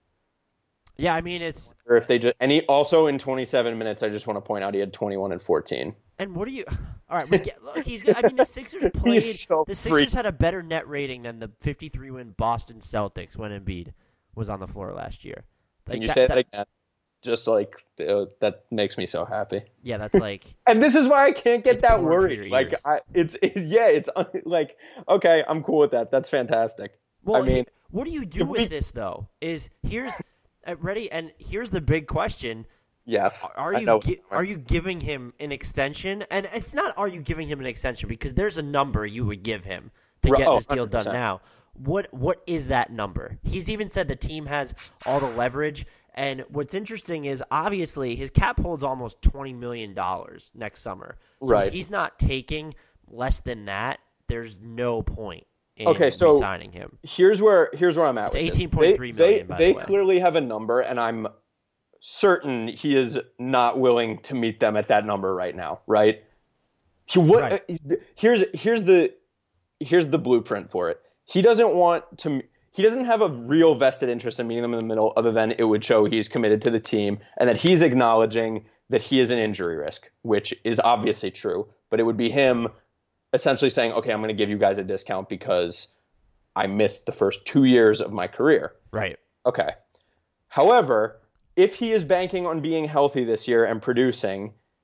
Yeah, I mean it's. Or if they just and he also in twenty-seven minutes, I just want to point out he had twenty-one and fourteen. And what do you? All right, we get, look, he's. good. I mean, the Sixers played. so The Sixers freak. had a better net rating than the fifty-three win Boston Celtics when Embiid was on the floor last year. Like Can you say that again? Just like uh, that makes me so happy. Yeah, that's like. And this is why I can't get It's that porn for worried. your Like ears. I, it's it, yeah, it's uh, like okay, I'm cool with that. That's fantastic. Well, I mean, he- what do you do if with we- this though? Is here's uh, ready, and here's the big question: yes. Are I you know. gi- are you giving him an extension? And it's not are you giving him an extension because there's a number you would give him to Right, get oh, this deal one hundred percent. done now. What what is that number? He's even said the team has all the leverage. And what's interesting is obviously his cap holds almost twenty million dollars next summer. So Right. if he's not taking less than that, there's no point in Okay, so- signing him. here's where here's where I'm at. It's with this. eighteen point three million, They, by they, the they way. clearly have a number, and I'm certain he is not willing to meet them at that number right now. Right? He what? Right. uh, Here's here's the here's the blueprint for it. He doesn't want to. He doesn't have a real vested interest in meeting them in the middle, other than it would show he's committed to the team and that he's acknowledging that he is an injury risk, which is obviously true. But it would be him essentially saying, "Okay, I'm going to give you guys a discount because I missed the first two years of my career." Right. Okay. However, if he is banking on being healthy this year and producing,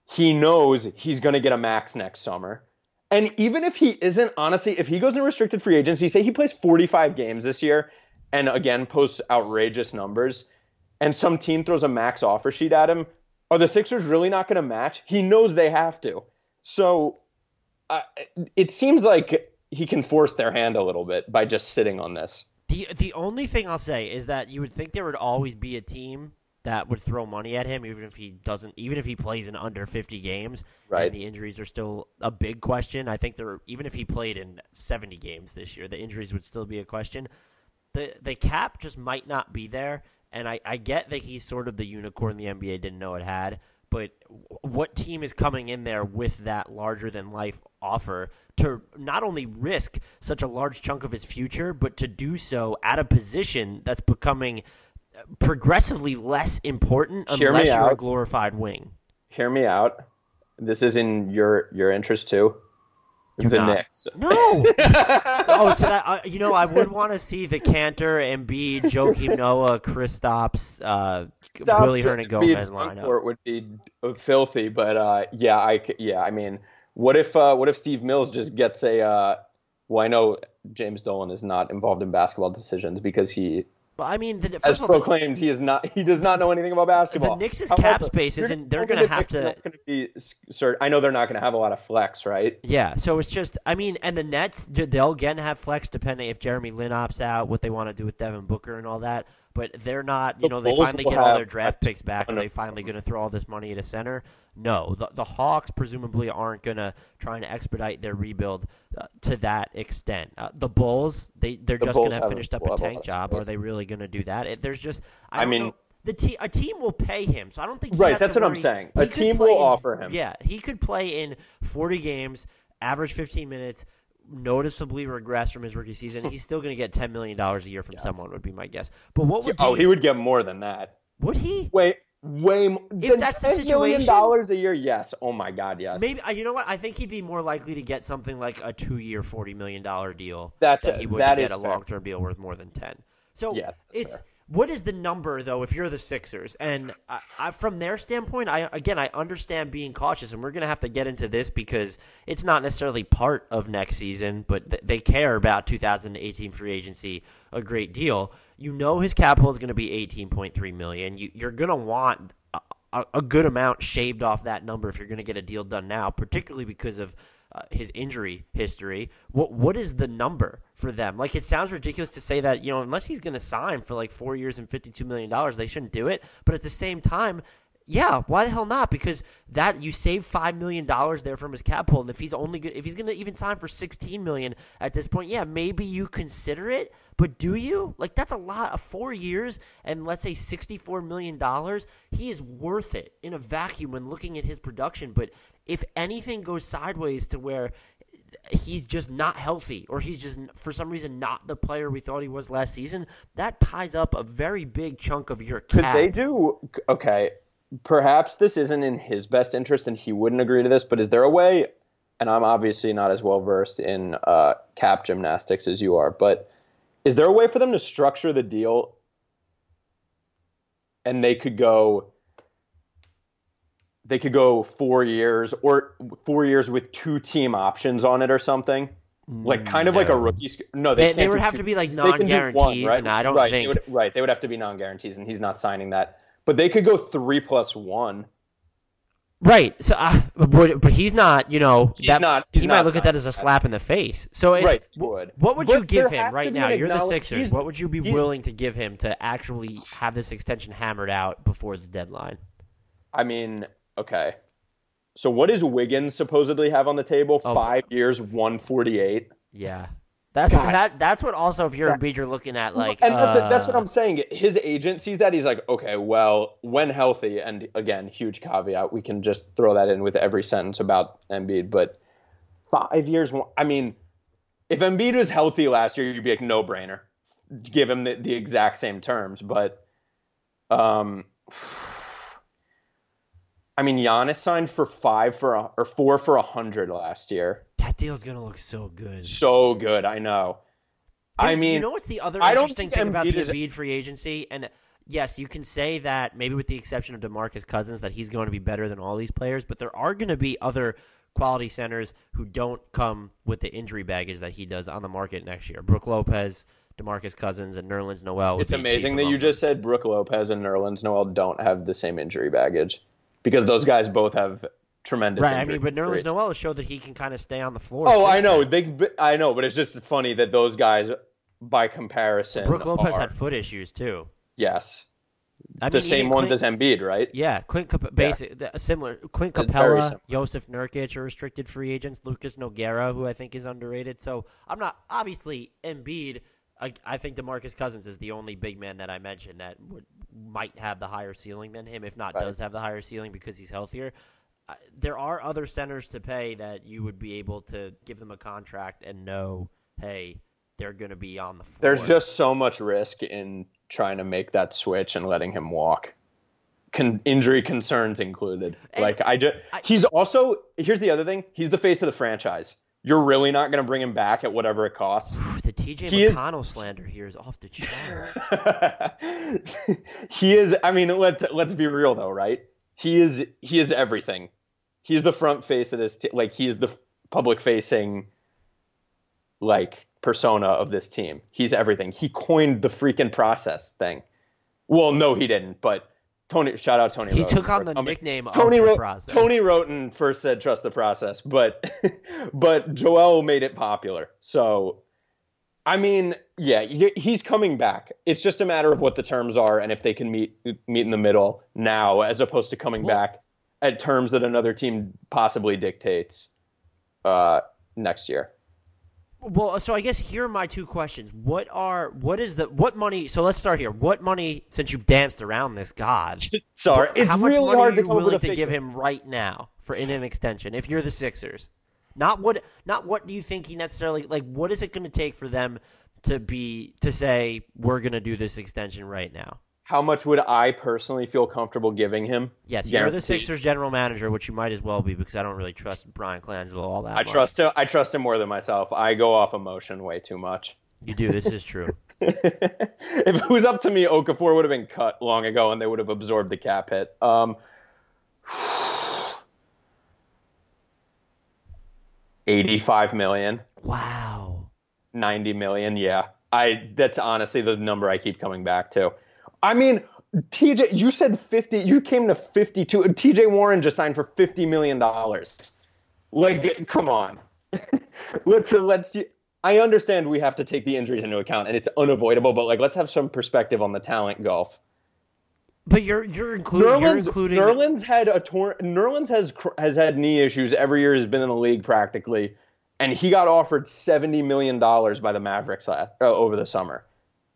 he knows he's going to get a max next summer. And even if he isn't, honestly, if he goes in restricted free agency, say he plays forty-five games this year and again posts outrageous numbers, and some team throws a max offer sheet at him, are the Sixers really not going to match? He knows they have to. So uh, it seems like he can force their hand a little bit by just sitting on this. The the only thing I'll say is that you would think there would always be a team that would throw money at him, even if he doesn't, even if he plays in under fifty games, right? And the injuries are still a big question. I think there, even if he played in seventy games this year, the injuries would still be a question. The the cap just might not be there, and I, I get that he's sort of the unicorn the N B A didn't know it had. But what team is coming in there with that larger than life offer to not only risk such a large chunk of his future, but to do so at a position that's becoming progressively less important unless you're a glorified wing? Hear me out. This is in your your interest too. Do the not. Knicks. No. oh, so that uh, you know, I would want to see the Cantor, Embiid, Joakim Noah, Kristaps, uh, Willie Hernangomez lineup. It would be filthy, but uh, yeah, I yeah, I mean, what if uh, what if Steve Mills just gets a? Uh, well, I know James Dolan is not involved in basketball decisions because he. Well, I mean, the, as proclaimed, he is not. He does not know anything about basketball. The Knicks' cap space isn't. They're going to have to. Gonna be, sir, I know they're not going to have a lot of flex, right? Yeah. So it's just. I mean, and the Nets, they'll again have flex depending if Jeremy Lin opts out, what they want to do with Devin Booker and all that. But they're not. You The know, they Bulls finally will get all have- their draft picks back. Are they finally going to throw all this money at a center? No. The the Hawks presumably aren't going to try and expedite their rebuild uh, to that extent. Uh, the Bulls, they they're The just going Bulls to have- finish up will a have a tank lot of job. space. Are they really going to do that? It, there's just. I, I don't mean- know. The te- a team will pay him, so I don't think he Right, has that's to what I'm worry. saying. He A could team play will in- offer him. Yeah, he could play in forty games, average fifteen minutes, noticeably regress from his rookie season. He's still going to get ten million dollars a year from Yes. someone, would be my guess. But what would Oh, be, he would get more than that. would he? Wait, way more. If that's the ten million situation- dollars a year, yes. Oh my God, yes. Maybe uh, you know what? I think he'd be more likely to get something like a two-year, forty million dollar deal That's than a- he would that to get is a fair. long-term deal worth more than ten. So Yeah, that's it's fair. what is the number though? If you're the Sixers, and I, I, from their standpoint, I again I understand being cautious, and we're gonna have to get into this because it's not necessarily part of next season, but th- they care about two thousand eighteen free agency a great deal. You know his capital is going to be eighteen point three million. You, you're going to want a, a, a good amount shaved off that number if you're going to get a deal done now, particularly because of uh, his injury history. What what is the number for them? Like, it sounds ridiculous to say that, you know, unless he's going to sign for like four years and fifty-two million dollars, they shouldn't do it. But at the same time, yeah, why the hell not? Because that you save five million dollars there from his cap hold, and if he's only good, if he's going to even sign for sixteen million dollars at this point, yeah, maybe you consider it. But do you? Like, that's a lot of four years and let's say sixty-four million dollars. He is worth it in a vacuum when looking at his production. But if anything goes sideways to where he's just not healthy or he's just for some reason not the player we thought he was last season, that ties up a very big chunk of your Could cap. they do okay? Perhaps this isn't in his best interest, and he wouldn't agree to this. But is there a way? And I'm obviously not as well versed in uh, cap gymnastics as you are, but is there a way for them to structure the deal, and they could go? They could go four years or four years with two team options on it or something, like kind of like a No. rookie. sc- No, they, They, can't they would do have two- to be like they can do one, non-guarantees, right? and I don't right, think They would, right, they would have to be non-guarantees, and he's not signing that. But they could go three plus one. right. So, uh, but, but he's not. You know, He's that, not- he's he might not look at that signing as a that. slap in the face. So, if, Right, wh- would. what would But you give there has him to right be now? an You're the acknowledge- Sixers. he's- What would you be he's- willing to give him to actually have this extension hammered out before the deadline? I mean, okay. So what does Wiggins supposedly have on the table? Oh. Five years, one forty-eight. Yeah, that's God. that. That's what. Also, if you're a Embiid, you're looking at like. and that's, uh, that's what I'm saying. His agent sees that. He's like, okay, well, when healthy, and again, huge caveat, we can just throw that in with every sentence about Embiid, but five years, I mean, if Embiid was healthy last year, you'd be like, no brainer. Give him the, the exact same terms, but um, I mean, Giannis signed for five for a, or four for a hundred last year. that deal's gonna look so good. So good, I know. I Here's- mean, you know what's the other I don't interesting think thing about Embiid the is- Embiid free agency? And yes, you can say that maybe with the exception of DeMarcus Cousins that he's going to be better than all these players, but there are going to be other quality centers who don't come with the injury baggage that he does on the market next year. Brook Lopez, DeMarcus Cousins, and Nerlens Noel. It's amazing that you just said Brook Lopez and Nerlens Noel don't have the same injury baggage because those guys both have tremendous right. I mean, but histories. Nerlens Noel has showed that he can kind of stay on the floor. Oh, I know. They, I know, but it's just funny that those guys, by comparison, Brook Lopez are, had foot issues too. Yes. I the mean, same ones Clint, as Embiid, right? Yeah, Clint Cap- basic, yeah. similar. Clint It's very Capella, similar. Joseph Nurkic are restricted free agents. Lucas Nogueira, who I think is underrated. So I'm not obviously Embiid. I, I think DeMarcus Cousins is the only big man that I mentioned that would might have the higher ceiling than him. If not, Right. does have the higher ceiling because he's healthier. Uh, there are other centers to pay that you would be able to give them a contract and know, hey, they're going to be on the floor. There's just so much risk in trying to make that switch and letting him walk. Con- injury concerns included. And like I just, I- he's also here's the other thing. He's the face of the franchise. You're really not going to bring him back at whatever it costs. the T J he is- McConnell slander here is off the chart. He is. I mean, let's let's be real though, right? He is. He is everything. He's the front face of this. T- like he's the public facing, like persona of this team. He's everything. He coined the freaking process thing. Well, no, he didn't. But Tony, shout out Tony. He Roten took on for the coming- nickname Tony of the Ro- process. Tony Roten first said trust the process, but but Joel made it popular. So, I mean, yeah, y- he's coming back. It's just a matter of what the terms are and if they can meet meet in the middle now, as opposed to coming Well- back at terms that another team possibly dictates uh, next year. Well, so I guess here are my two questions. What are what is the what money? So let's start here. What money? Since you've danced around this god, Sorry, it's how much really money hard are to you come up with willing a to figure. give him right now for in an extension? If you're the Sixers, not what not what do you think he necessarily like? What is it going to take for them to be to say we're going to do this extension right now? How much would I personally feel comfortable giving him? Yes, you're the Guaranteed. Sixers general manager, which you might as well be because I don't really trust Brian Colangelo all that I much. trust him. I trust him more than myself. I go off emotion way too much. You do. This is true. If it was up to me, Okafor would have been cut long ago, and they would have absorbed the cap hit. Um, eighty-five million, Wow. ninety million. Yeah, I. That's honestly the number I keep coming back to. I mean, T J, you said fifty. You came to fifty-two. T J Warren just signed for fifty million dollars. Like, come on. let's let's. I understand we have to take the injuries into account, and it's unavoidable. But like, let's have some perspective on the talent gulf. But you're you're including you're Nerlens, including Nerlens had a torn. Nerlens has cr- has had knee issues every year he's been in the league practically, and he got offered seventy million dollars by the Mavericks last, uh, over the summer.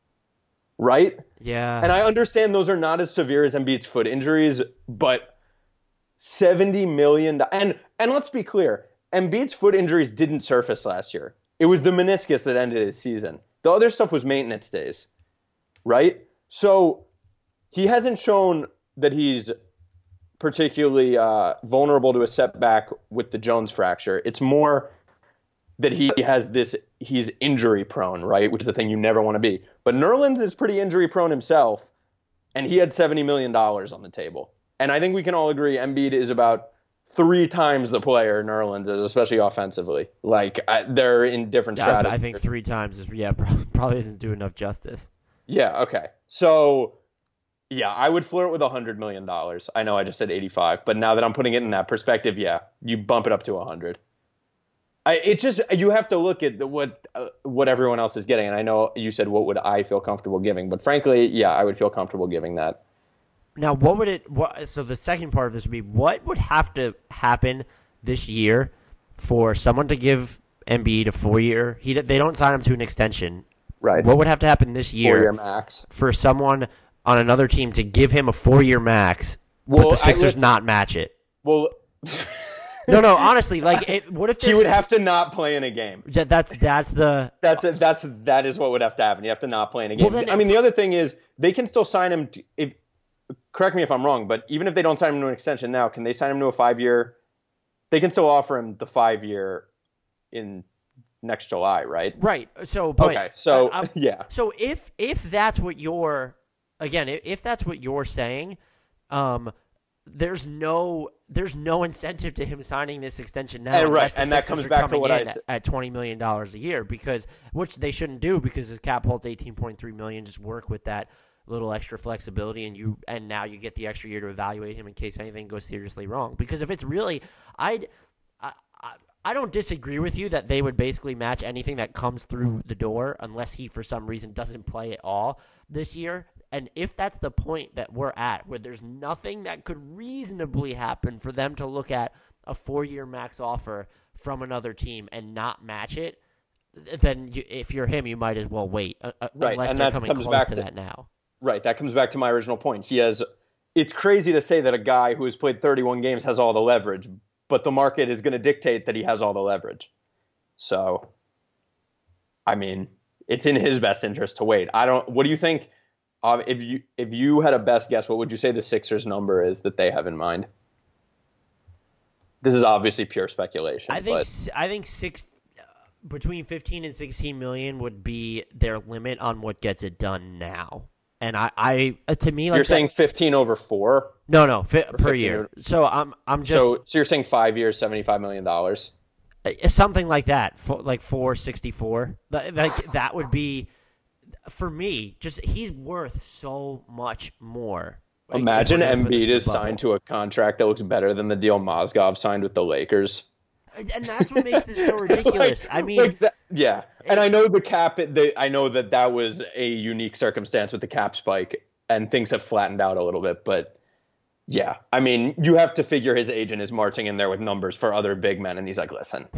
Right? yeah. And I understand those are not as severe as Embiid's foot injuries, but seventy million dollars. And and let's be clear, Embiid's foot injuries didn't surface last year. It was the meniscus that ended his season. The other stuff was maintenance days. Right? So he hasn't shown that he's particularly uh, vulnerable to a setback with the Jones fracture. It's more that he has this, he's injury prone, right? Which is the thing you never want to be. But Nerlens is pretty injury prone himself, and he had seventy million dollars on the table. And I think we can all agree Embiid is about three times the player Nerlens is, especially offensively. Like, I, they're in different Yeah, stratus. I think three times is yeah probably doesn't do enough justice. Yeah, okay. So, yeah, I would flirt with one hundred million dollars. I know I just said eighty-five, but now that I'm putting it in that perspective, yeah, you bump it up to one hundred. I, it just, you have to look at the, what uh, what everyone else is getting. And I know you said, what would I feel comfortable giving? But frankly, yeah, I would feel comfortable giving that. Now, what would it? What, so the second part of this would be what would have to happen this year for someone to give Embiid a four year? He they don't sign him to an extension. Right. What would have to happen this year Four-year max. for someone on another team to give him a four year max, Well, but the I Sixers would- not match it? Well, No, no. Honestly, like, it, what if he there's- would have to not play in a game. Yeah, that's that's the That's a, that's that is what would have to happen. You have to not play in a game. Well, then I mean, if- the other thing is they can still sign him. To, if correct me if I'm wrong, but even if they don't sign him to an extension now, can they sign him to a five year? They can still offer him the five year in next July, right? right. So, but, Okay, so uh, I'm- yeah, So if if that's what you're again, if, if that's what you're saying, um, there's no there's no incentive to him signing this extension now. And, right, the and that Sixers comes are back to coming what I in said. at twenty million dollars a year, because which they shouldn't do, because his cap holds eighteen point three million dollars. Just work with that little extra flexibility, and you and now you get the extra year to evaluate him in case anything goes seriously wrong. Because if it's really, I'd, I, I, I don't disagree with you that they would basically match anything that comes through the door unless he for some reason doesn't play at all this year. And if that's the point that we're at, where there's nothing that could reasonably happen for them to look at a four-year max offer from another team and not match it, then you, if you're him, you might as well wait, uh, Right, unless and they're that coming comes close back to to- that now. Right, that comes back to my original point. He has. It's crazy to say that a guy who has played thirty-one games has all the leverage, but the market is going to dictate that he has all the leverage. So, I mean, it's in his best interest to wait. I don't. What do you think? Uh, if you if you had a best guess, what would you say the Sixers number is that they have in mind? This is obviously pure speculation. I think but s- I think six uh, between fifteen and sixteen million would be their limit on what gets it done now. And I, I uh, to me, like you're that- saying fifteen over four. no, no, fi- per fifteen year. or- So I'm, I'm just So so you're saying five years, seventy-five million dollars. uh, something like that, for, like four sixty four. Like that would be for me. Just he's worth so much more. Like, Imagine if we're gonna put this Embiid in is the bubble. signed to a contract that looks better than the deal Mozgov signed with the Lakers. And that's what makes this so ridiculous. Like- I mean, like that- yeah, and I know the cap. They, I know that that was a unique circumstance with the cap spike, and things have flattened out a little bit. But yeah, I mean, you have to figure his agent is marching in there with numbers for other big men, and he's like, "Listen,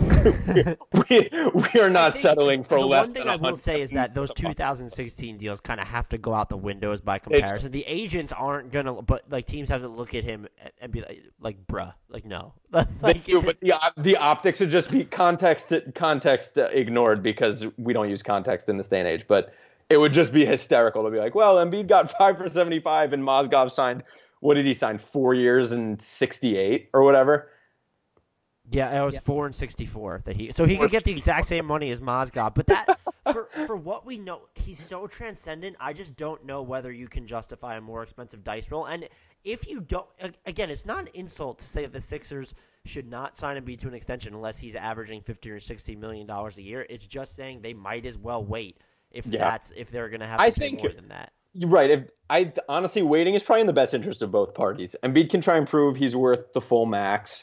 we, we are not I think settling for the less." one thing than I will one hundred say is that those million. two thousand sixteen deals kind of have to go out the windows by comparison. The agents aren't gonna, but like teams have to look at him and- and be like, like bruh, like no, They like do, it- but the op- the optics would just be context context ignored because we don't use context in this day and age. But it would just be hysterical to be like, well, Embiid got five for seventy-five, and Mozgov signed. What did he sign? Four years and sixty-eight or whatever. yeah, it was four and sixty four that he, so he could get the exact same money as Mozgov. But that for for what we know, he's so transcendent. I just don't know whether you can justify a more expensive dice roll. And if you don't, again, it's not an insult to say that the Sixers should not sign Embiid to an extension unless he's averaging fifty or sixty million dollars a year. It's just saying they might as well wait if Yeah. that's if they're going to have to I pay think- more than that. You're right. If I honestly, waiting is probably in the best interest of both parties. Embiid can try and prove he's worth the full max,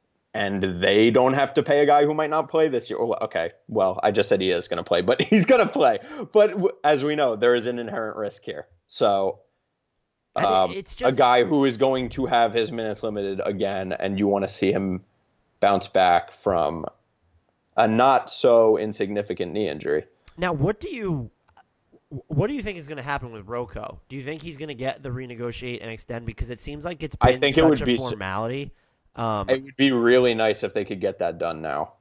and they don't have to pay a guy who might not play this year. Oh, okay, well, I just said he is going to play, but he's going to play. But w- as we know, there is an inherent risk here. So And it- um, it's just a guy who is going to have his minutes limited again, and you want to see him bounce back from a not so insignificant knee injury. Now, what do you what do you think is going to happen with Rocco? Do you think he's going to get the renegotiate and extend? Because it seems like it's I been think it such would a be s- formality. Um, It would be really nice if they could get that done now.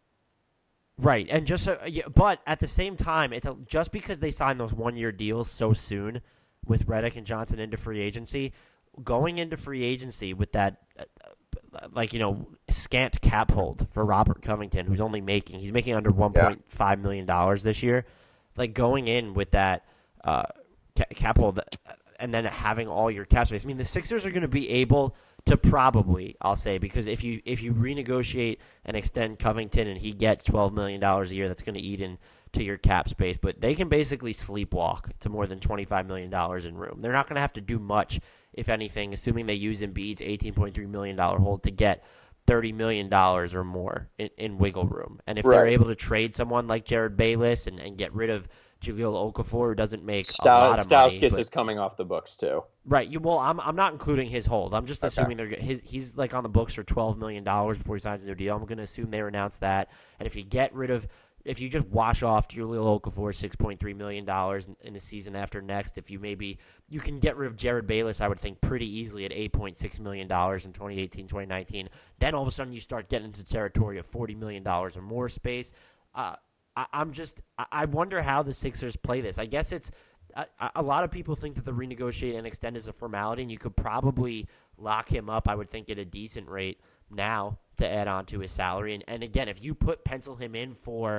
right, and just so, yeah, but at the same time, it's a, just because they signed those one year deals so soon with Redick and Johnson into free agency, going into free agency with that. Uh, like, you know, scant cap hold for Robert Covington, who's only making, he's making under one point five million dollars this year. Like, going in with that uh, ca- cap hold and then having all your cap space. I mean, the Sixers are going to be able to probably, I'll say, because if you if you renegotiate and extend Covington and he gets twelve million dollars a year, that's going to eat into your cap space. But they can basically sleepwalk to more than twenty-five million dollars in room. They're not going to have to do much, if anything, assuming they use Embiid's eighteen point three million dollars hold to get thirty million dollars or more in, in wiggle room. And if they're Right. able to trade someone like Jared Bayless and, and get rid of Jahlil Okafor, who doesn't make a Stou- lot of money. Stauskas but- is coming off the books too. Right. You, well, I'm I'm not including his hold. I'm just Okay. assuming they're his he's like on the books for twelve million dollars before he signs a new deal. I'm going to assume they announce that. And if you get rid of, if you just wash off Jahlil Okafor six point three million dollars in, in the season after next, if you maybe you can get rid of Jared Bayless, I would think pretty easily at eight point six million dollars in twenty eighteen, twenty nineteen. Then all of a sudden you start getting into territory of forty million dollars or more space. Uh, I, I'm just I, I wonder how the Sixers play this. I guess it's. A, a lot of people think that the renegotiate and extend is a formality, and you could probably lock him up, I would think, at a decent rate now to add on to his salary. And, and again, if you put pencil him in for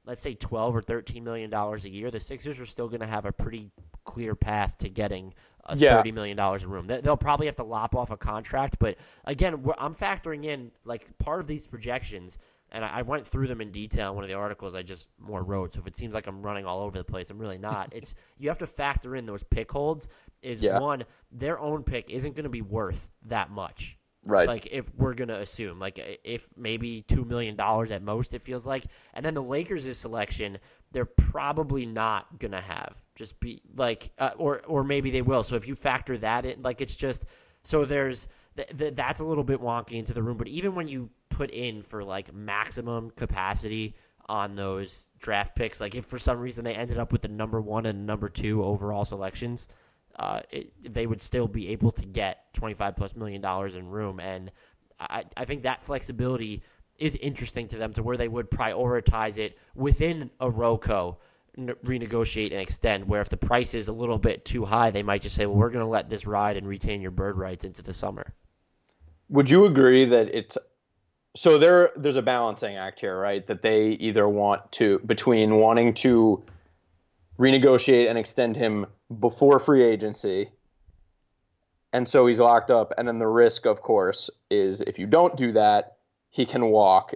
let's say twelve or thirteen million dollars a year, the Sixers are still going to have a pretty clear path to getting a Yeah. thirty million dollars a room. They- They'll probably have to lop off a contract, but again, we're, I'm factoring in like part of these projections, and I, I went through them in detail in one of the articles I just more wrote. So if it seems like I'm running all over the place, I'm really not. It's you have to factor in those pick holds. Is Yeah. one, their own pick isn't going to be worth that much. Right. Like if we're gonna assume, like if maybe two million dollars at most, it feels like, and then the Lakers' selection, they're probably not gonna have. Just be like, uh, or or maybe they will. So if you factor that in, like it's just so there's th- th- that's a little bit wonky into the room. But even when you put in for like maximum capacity on those draft picks, like if for some reason they ended up with the number one and number two overall selections. Uh, it, they would still be able to get twenty-five plus million dollars in room. And I, I think that flexibility is interesting to them to where they would prioritize it within a ROCO, n- renegotiate and extend, where if the price is a little bit too high, they might just say, well, we're going to let this ride and retain your bird rights into the summer. Would you agree that it's so there there's a balancing act here, right? That they either want to between wanting to renegotiate and extend him before free agency, and so he's locked up, and then the risk, of course, is if you don't do that, he can walk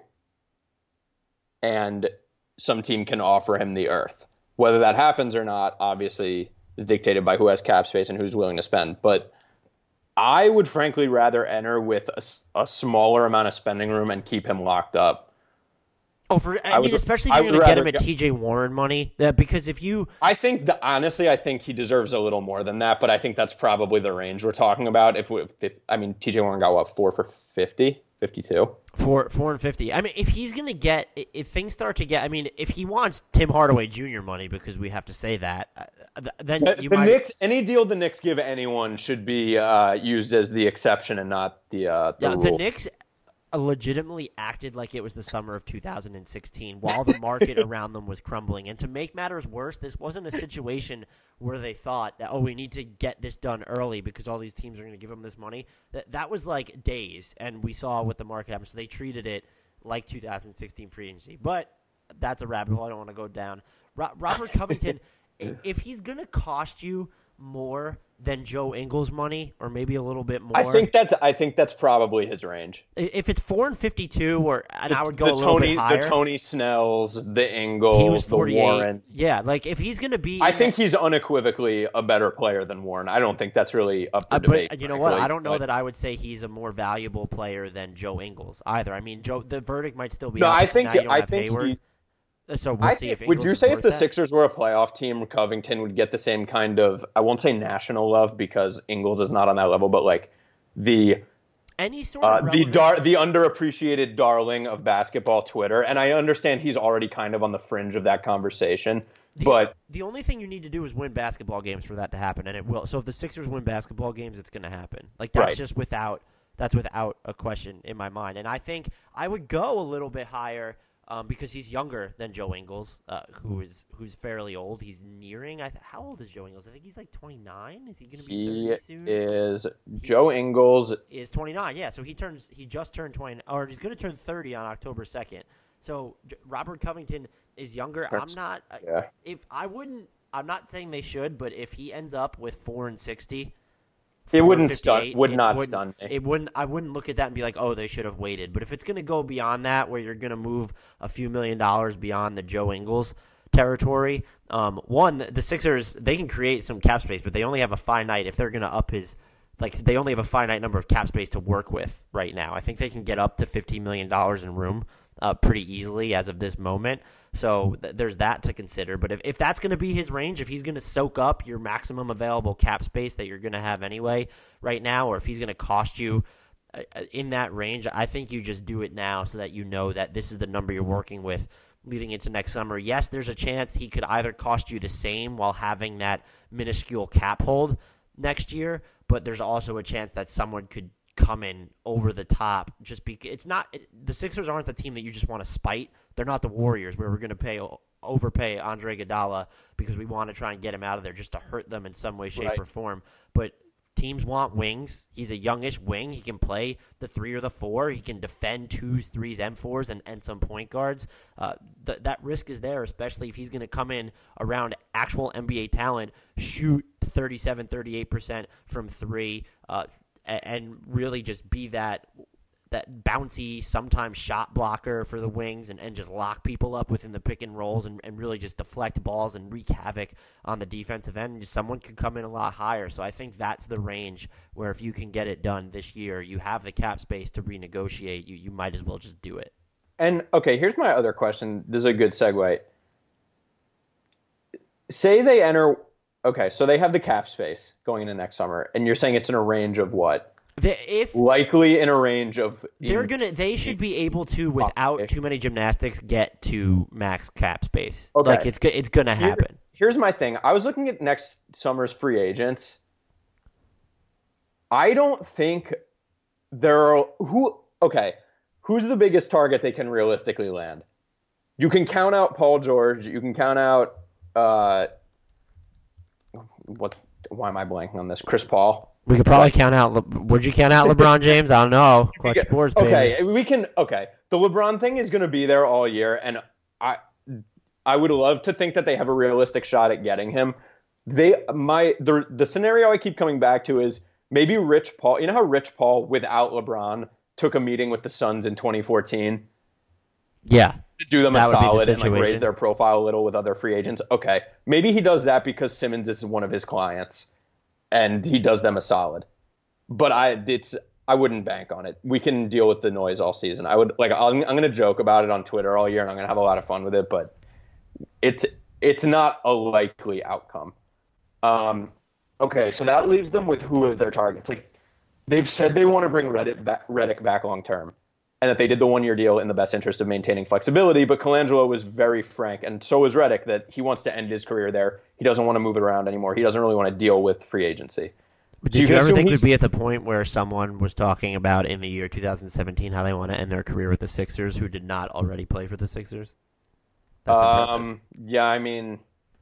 and some team can offer him the earth. Whether that happens or not, obviously, is dictated by who has cap space and who's willing to spend. But I would frankly rather enter with a, a smaller amount of spending room and keep him locked up. Oh, for I, I mean, would- especially I if you're would going to get him rather at go- T J Warren money, uh, because if you I think, the, honestly, I think he deserves a little more than that, but I think that's probably the range we're talking about. If, we, if I mean, T J Warren got, what, four for fifty, fifty-two? Four, four and fifty. I mean, if he's gonna get, if things start to get, I mean, if he wants Tim Hardaway Junior money, because we have to say that, uh, th- then The, you the might. Knicks, any deal the Knicks give anyone should be uh, used as the exception and not the uh, the Yeah, rule. the Knicks legitimately acted like it was the summer of two thousand sixteen while the market around them was crumbling. And to make matters worse, this wasn't a situation where they thought that, oh, we need to get this done early because all these teams are going to give them this money. That that was like days, and we saw what the market happened. So they treated it like two thousand sixteen free agency. But that's a rabbit hole I don't want to go down. Ro- Robert Covington, i- if he's going to cost you more than Joe Ingles money, or maybe a little bit more. I think that's I think that's probably his range. If it's four and fifty-two, or and The, I would go the a little Tony, bit higher. the Tony Snells, the he Ingles, was the forty-eight. Warrens. Yeah, like if he's gonna be, I in think that- he's unequivocally a better player than Warren. I don't think that's really up for uh, debate. but you know what? frankly, I don't know but- that I would say he's a more valuable player than Joe Ingles either. I mean, Joe, the verdict might still be No, out I because think now you don't I have think Hayward. he, So we'll I see think, if would Ingles you is say if worth the that. Sixers were a playoff team, Covington would get the same kind of, I won't say national love because Ingles is not on that level, but like the Any sort uh, of the relevance- dar- the underappreciated darling of basketball Twitter, and I understand he's already kind of on the fringe of that conversation, The, but the only thing you need to do is win basketball games for that to happen, and it will. So if the Sixers win basketball games, it's going to happen. Like that's Right. just without that's without a question in my mind. And I think I would go a little bit higher um, because he's younger than Joe Ingles, uh, who is who's fairly old. He's nearing. I th- how old is Joe Ingles? I think he's like twenty-nine. Is he going to be he thirty soon? is Joe Ingles. Is twenty-nine. Yeah, so he turns he just turned twenty, or he's going to turn thirty on October second. So J- Robert Covington is younger. I'm Turns- not. I- Yeah. If I wouldn't, I'm not saying they should, but if he ends up with four and sixty, It four wouldn't and stun- fifty-eight, would it not wouldn't- stun me. It wouldn't. I wouldn't look at that and be like, oh, they should have waited. But if it's going to go beyond that, where you're going to move a few million dollars beyond the Joe Ingles territory, um, one, the the Sixers, they can create some cap space, but they only have a finite. If they're going to up his, like they only have a finite number of cap space to work with right now. I think they can get up to fifteen million dollars in room uh, pretty easily as of this moment. So th- there's that to consider. But if, if that's going to be his range, if he's going to soak up your maximum available cap space that you're going to have anyway right now, or if he's going to cost you uh, in that range, I think you just do it now so that you know that this is the number you're working with leading into next summer. Yes, there's a chance he could either cost you the same while having that minuscule cap hold next year, but there's also a chance that someone could come in over the top. Just because it's not it, the Sixers aren't the team that you just want to spite. They're not the Warriors where we're going to pay overpay Andre Iguodala because we want to try and get him out of there just to hurt them in some way, shape, Right. or form. But teams want wings. He's a youngish wing. He can play the three or the four. He can defend twos, threes, and fours, and, and some point guards. Uh, th- that risk is there, especially if he's going to come in around actual N B A talent, shoot thirty-seven, thirty-eight percent from three, uh, and, and really just be that that bouncy, sometimes shot blocker for the wings and, and just lock people up within the pick and rolls and, and really just deflect balls and wreak havoc on the defensive end. Someone could come in a lot higher. So I think that's the range where if you can get it done this year, you have the cap space to renegotiate, you, you might as well just do it. And, okay, here's my other question. This is a good segue. Say they enter – okay, so they have the cap space going into next summer, and you're saying it's in a range of what? The, if Likely in a range of they're gonna, they should be able to, without too many gymnastics, get to max cap space. Okay. Like it's it's gonna happen. Here, here's my thing. I was looking at next summer's free agents. I don't think there are who. Okay, who's the biggest target they can realistically land? You can count out Paul George. You can count out uh, what? Why am I blanking on this? Chris Paul. We could probably count out. Le- Would you count out LeBron James? I don't know. Clutch get, Sports, baby. Okay, we can. Okay, the LeBron thing is going to be there all year, and I, I would love to think that they have a realistic shot at getting him. They, my, the the scenario I keep coming back to is maybe Rich Paul. You know how Rich Paul, without LeBron, took a meeting with the Suns in twenty fourteen. Yeah. To do them That a would be the solid and like situation. raise their profile a little with other free agents. Okay, maybe he does that because Simmons is one of his clients. And he does them a solid, but I it's I wouldn't bank on it. We can deal with the noise all season. I would like I'm, I'm going to joke about it on Twitter all year, and I'm going to have a lot of fun with it. But it's it's not a likely outcome. Um, okay, so that leaves them with who is their targets. Like they've said they want to bring Reddick back, Reddick back long term, and that they did the one year deal in the best interest of maintaining flexibility. But Colangelo was very frank, and so was Reddick, that he wants to end his career there. He doesn't want to move it around anymore. He doesn't really want to deal with free agency. Did So you, can ever assume think he's- we'd be at the point where someone was talking about in the year two thousand seventeen how they want to end their career with the Sixers who did not already play for the Sixers? That's impressive. Um, yeah, I mean,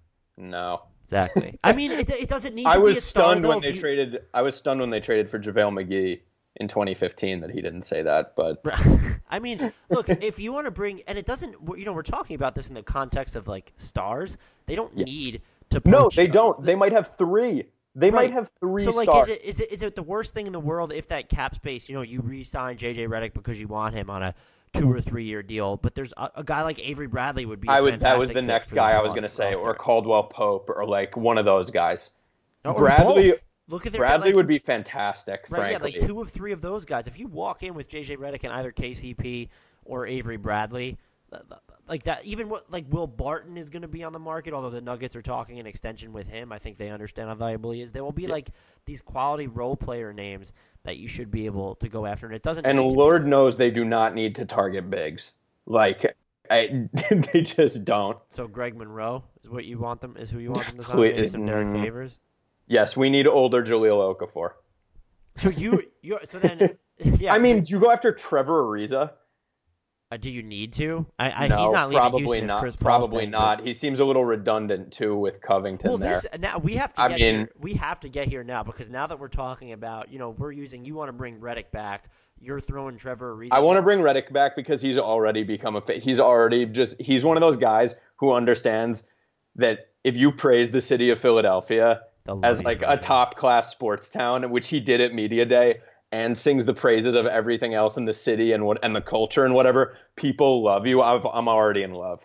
no. Exactly. I mean, it, it doesn't need to I be a was star, stunned though, when if they you- traded. I was stunned when they traded for JaVale McGee in twenty fifteen that he didn't say that. But I mean, look, if you want to bring, and it doesn't, you know, we're talking about this in the context of like stars. They don't Yeah. need to. no, poach- they don't. They might have three. They Right. might have three So, like, stars. is it, is it is it the worst thing in the world if that cap space, you know, you re-sign J J Redick because you want him on a two or three year deal, but there's a, a guy like Avery Bradley would be. A I would. That was fantastic the fit next for guy this I was going to say, roster. or Caldwell Pope, or like one of those guys. Or Bradley. both. Look at their Bradley like, would be fantastic. right, yeah, frankly. like two of three of those guys. If you walk in with J J Redick and either K C P or Avery Bradley, like that, even what like Will Barton is going to be on the market. Although the Nuggets are talking an extension with him, I think they understand how valuable he is. There will be Yeah. like these quality role player names that you should be able to go after, and it doesn't. And need to Lord be, knows they do not need to target bigs. Like, I, they just don't. So Greg Monroe is what you want them is who you want them to sign. Please, Maybe some Derek mm. Favors. Yes, we need older Jahlil Okafor. So you you so then yeah. I so- mean, do you go after Trevor Ariza? uh, do you need to? I, I no, he's not leaving probably Houston if not. Chris Paul's Probably staying, but- not. He seems a little redundant too with Covington Well, there. this now we have to I get mean- here. We have to get here now because now that we're talking about, you know, we're using. You want to bring Reddick back. You're throwing Trevor Ariza. I want to bring Reddick back because he's already become a. Fa- he's already just. He's one of those guys who understands that if you praise the city of Philadelphia They'll love as you like for a it. top class sports town, which he did at Media Day, and sings the praises of everything else in the city and what and the culture and whatever, people love you. I've, I'm already in love.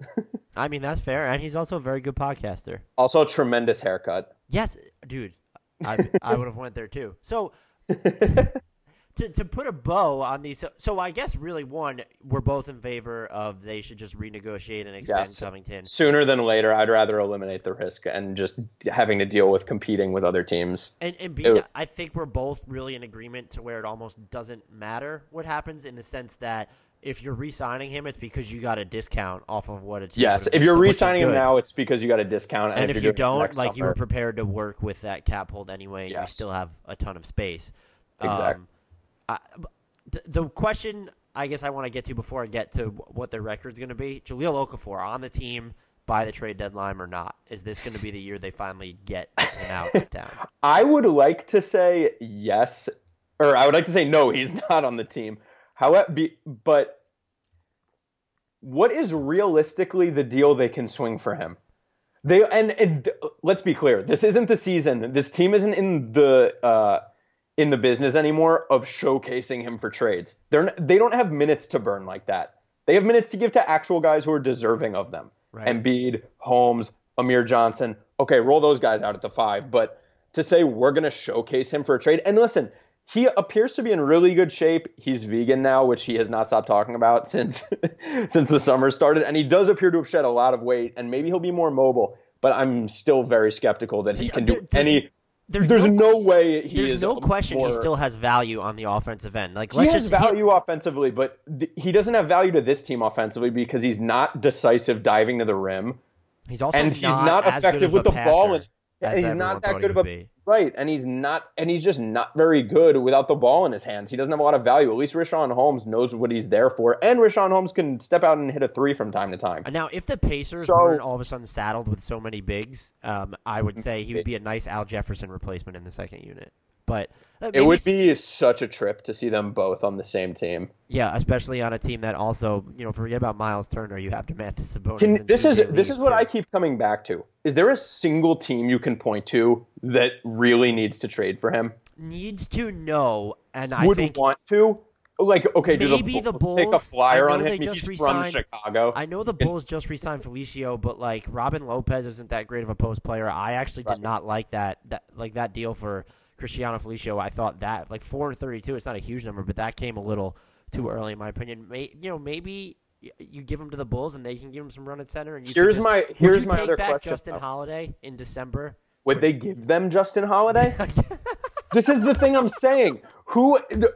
I mean, that's fair, and he's also a very good podcaster. Also, a tremendous haircut. Yes, dude, I I would have went there too. So. To, to put a bow on these, so, so I guess really one, we're both in favor of they should just renegotiate and extend Yes. Covington. Sooner than later, I'd rather eliminate the risk and just having to deal with competing with other teams. And and B, Ew. I think we're both really in agreement to where it almost doesn't matter what happens in the sense that if you're re-signing him, it's because you got a discount off of what it's. Yes, would've if been, you're so- which is re-signing him good. now, it's because you got a discount. And, and if, if, you're you doing it don't, next like you were summer- prepared to work with that cap hold anyway, you Yes. still have a ton of space. Exactly. Um, I, the, the question I guess I want to get to before I get to what their record's going to be, Jahlil Okafor on the team, by the trade deadline or not? Is this going to be the year they finally get him out of town? I would like to say yes, or I would like to say no, he's not on the team. However, be, but what is realistically the deal they can swing for him? They and, and let's be clear, this isn't the season. This team isn't in the uh, in the business anymore of showcasing him for trades. They're they don't have minutes to burn like that. They have minutes to give to actual guys who are deserving of them. Right. Embiid, Holmes, Amir Johnson. Okay, roll those guys out at the five. But to say we're going to showcase him for a trade, and listen, he appears to be in really good shape. He's vegan now, which he has not stopped talking about since since the summer started. And he does appear to have shed a lot of weight, and maybe he'll be more mobile. But I'm still very skeptical that he can do there's, any. There's, there's no, no way he there's is. no question more, he still has value on the offensive end. Like he let's has just value hit, offensively, but th- he doesn't have value to this team offensively because he's not decisive diving to the rim. He's also and not he's not as effective good with of the a ball. And, as and he's everyone not that thought good he of a would be. right. And he's not, and he's just not very good without the ball in his hands. He doesn't have a lot of value. At least Richaun Holmes knows what he's there for, and Richaun Holmes can step out and hit a three from time to time. Now, if the Pacers So- weren't all of a sudden saddled with so many bigs, um, I would say he would be a nice Al Jefferson replacement in the second unit. But uh, It would be such a trip to see them both on the same team. Yeah, especially on a team that also, you know, forget about Miles Turner. You have Domantas Sabonis. Can, and this T J is this Leaf, is what too. I keep coming back to. Is there a single team you can point to that really needs to trade for him? Needs to know, and I Would think want to? Like, okay, do maybe the the Bulls take a Bulls- flyer I on know him? they He's just from re-signed- Chicago. I know the Bulls just re-signed Felicio, but like Robin Lopez isn't that great of a post player. I actually did Right. not like that that like that deal for Cristiano Felicio. I thought that like four thirty-two. It's not a huge number, but that came a little too early in my opinion. May, you know, maybe y- you give him to the Bulls and they can give him some run at center. And you can Here's just, my- would here's you my take other back question, Justin though. Holiday in December? Would they give them Justin Holiday? This is the thing I'm saying. Who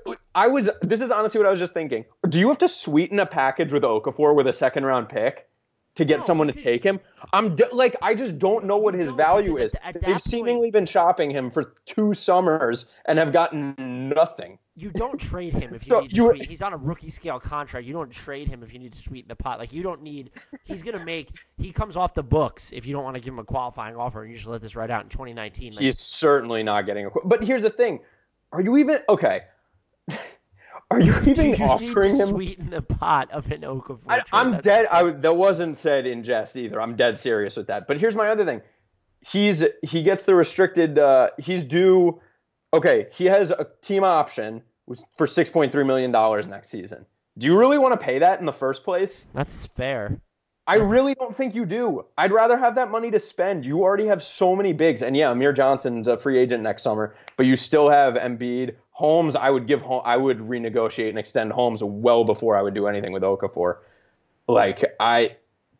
I was. This is honestly what I was just thinking. Do you have to sweeten a package with Okafor with a second round pick to get No, someone to because- take him? I'm de- like I just don't know what You his don't, value because is. at- at They've that seemingly been shopping him for two summers and have gotten nothing. You don't trade him if So you need to you- sweeten. He's on a rookie scale contract. You don't trade him if you need to sweeten the pot. Like you don't need. He's gonna make. He comes off the books if you don't want to give him a qualifying offer, and you should let this right out in twenty nineteen. Like, He's certainly not getting a. But here's the thing: Are you even okay? Are you do even you need offering to him? sweeten the pot of an Okafor? I, trade? I'm That's- dead. I, that wasn't said in jest either. I'm dead serious with that. But here's my other thing. He's he gets the restricted. Uh, he's due. Okay, he has a team option for six point three million dollars next season. Do you really want to pay that in the first place? That's fair. I really don't think you do. I'd rather have that money to spend. You already have so many bigs, and yeah, Amir Johnson's a free agent next summer, but you still have Embiid, Holmes. I would give, I would renegotiate and extend Holmes well before I would do anything with Okafor. Like I,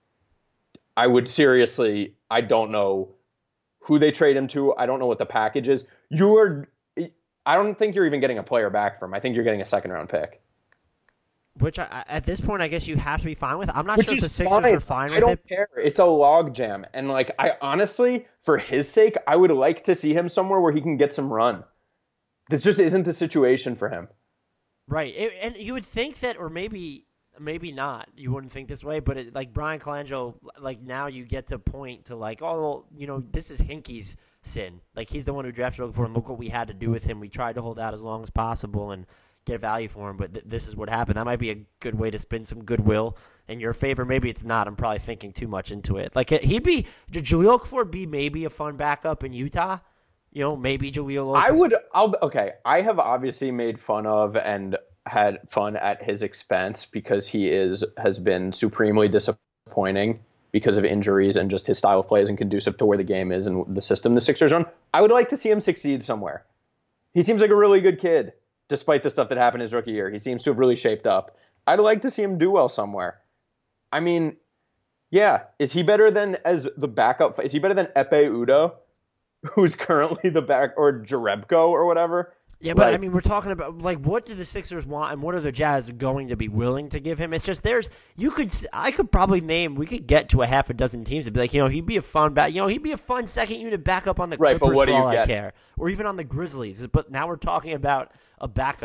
I would seriously. I don't know who they trade him to. I don't know what the package is. You're. I don't think you're even getting a player back from. I think you're getting a second round pick. Which I, at this point, I guess you have to be fine with. I'm not Which sure if is the Sixers fine. are fine I with don't it. care. It's a logjam, and like I honestly, for his sake, I would like to see him somewhere where he can get some run. This just isn't the situation for him. Right, it, and you would think that, or maybe, maybe not. You wouldn't think this way, but it, like Brian Colangelo, like now you get to point to like, oh, well, you know, this is Hinkie's sin. Like he's the one who drafted Okafor, and look what we had to do with him. We tried to hold out as long as possible and get value for him, but th- this is what happened. That might be a good way to spin some goodwill in your favor. Maybe it's not. I'm probably thinking too much into it. Like he'd be, did Jahlil Okafor be maybe a fun backup in Utah? You know, maybe Jahlil Okafor. I would. I'll okay. I have obviously made fun of and had fun at his expense because he is has been supremely disappointing because of injuries and just his style of play isn't conducive to where the game is and the system the Sixers run. I would like to see him succeed somewhere. He seems like a really good kid. Despite the stuff that happened his rookie year, he seems to have really shaped up. I'd like to see him do well somewhere. I mean, yeah, is he better than as the backup? Is he better than Epe Udo, who's currently the back, or Jerebko or whatever? Yeah, but Like- I mean, we're talking about like what do the Sixers want, and what are the Jazz going to be willing to give him? It's just there's you could I could probably name we could get to a half a dozen teams and be like, you know, he'd be a fun back, you know, he'd be a fun second unit backup on the Right, but Clippers what do for you all I get? care, or even on the Grizzlies. But now we're talking about a backup.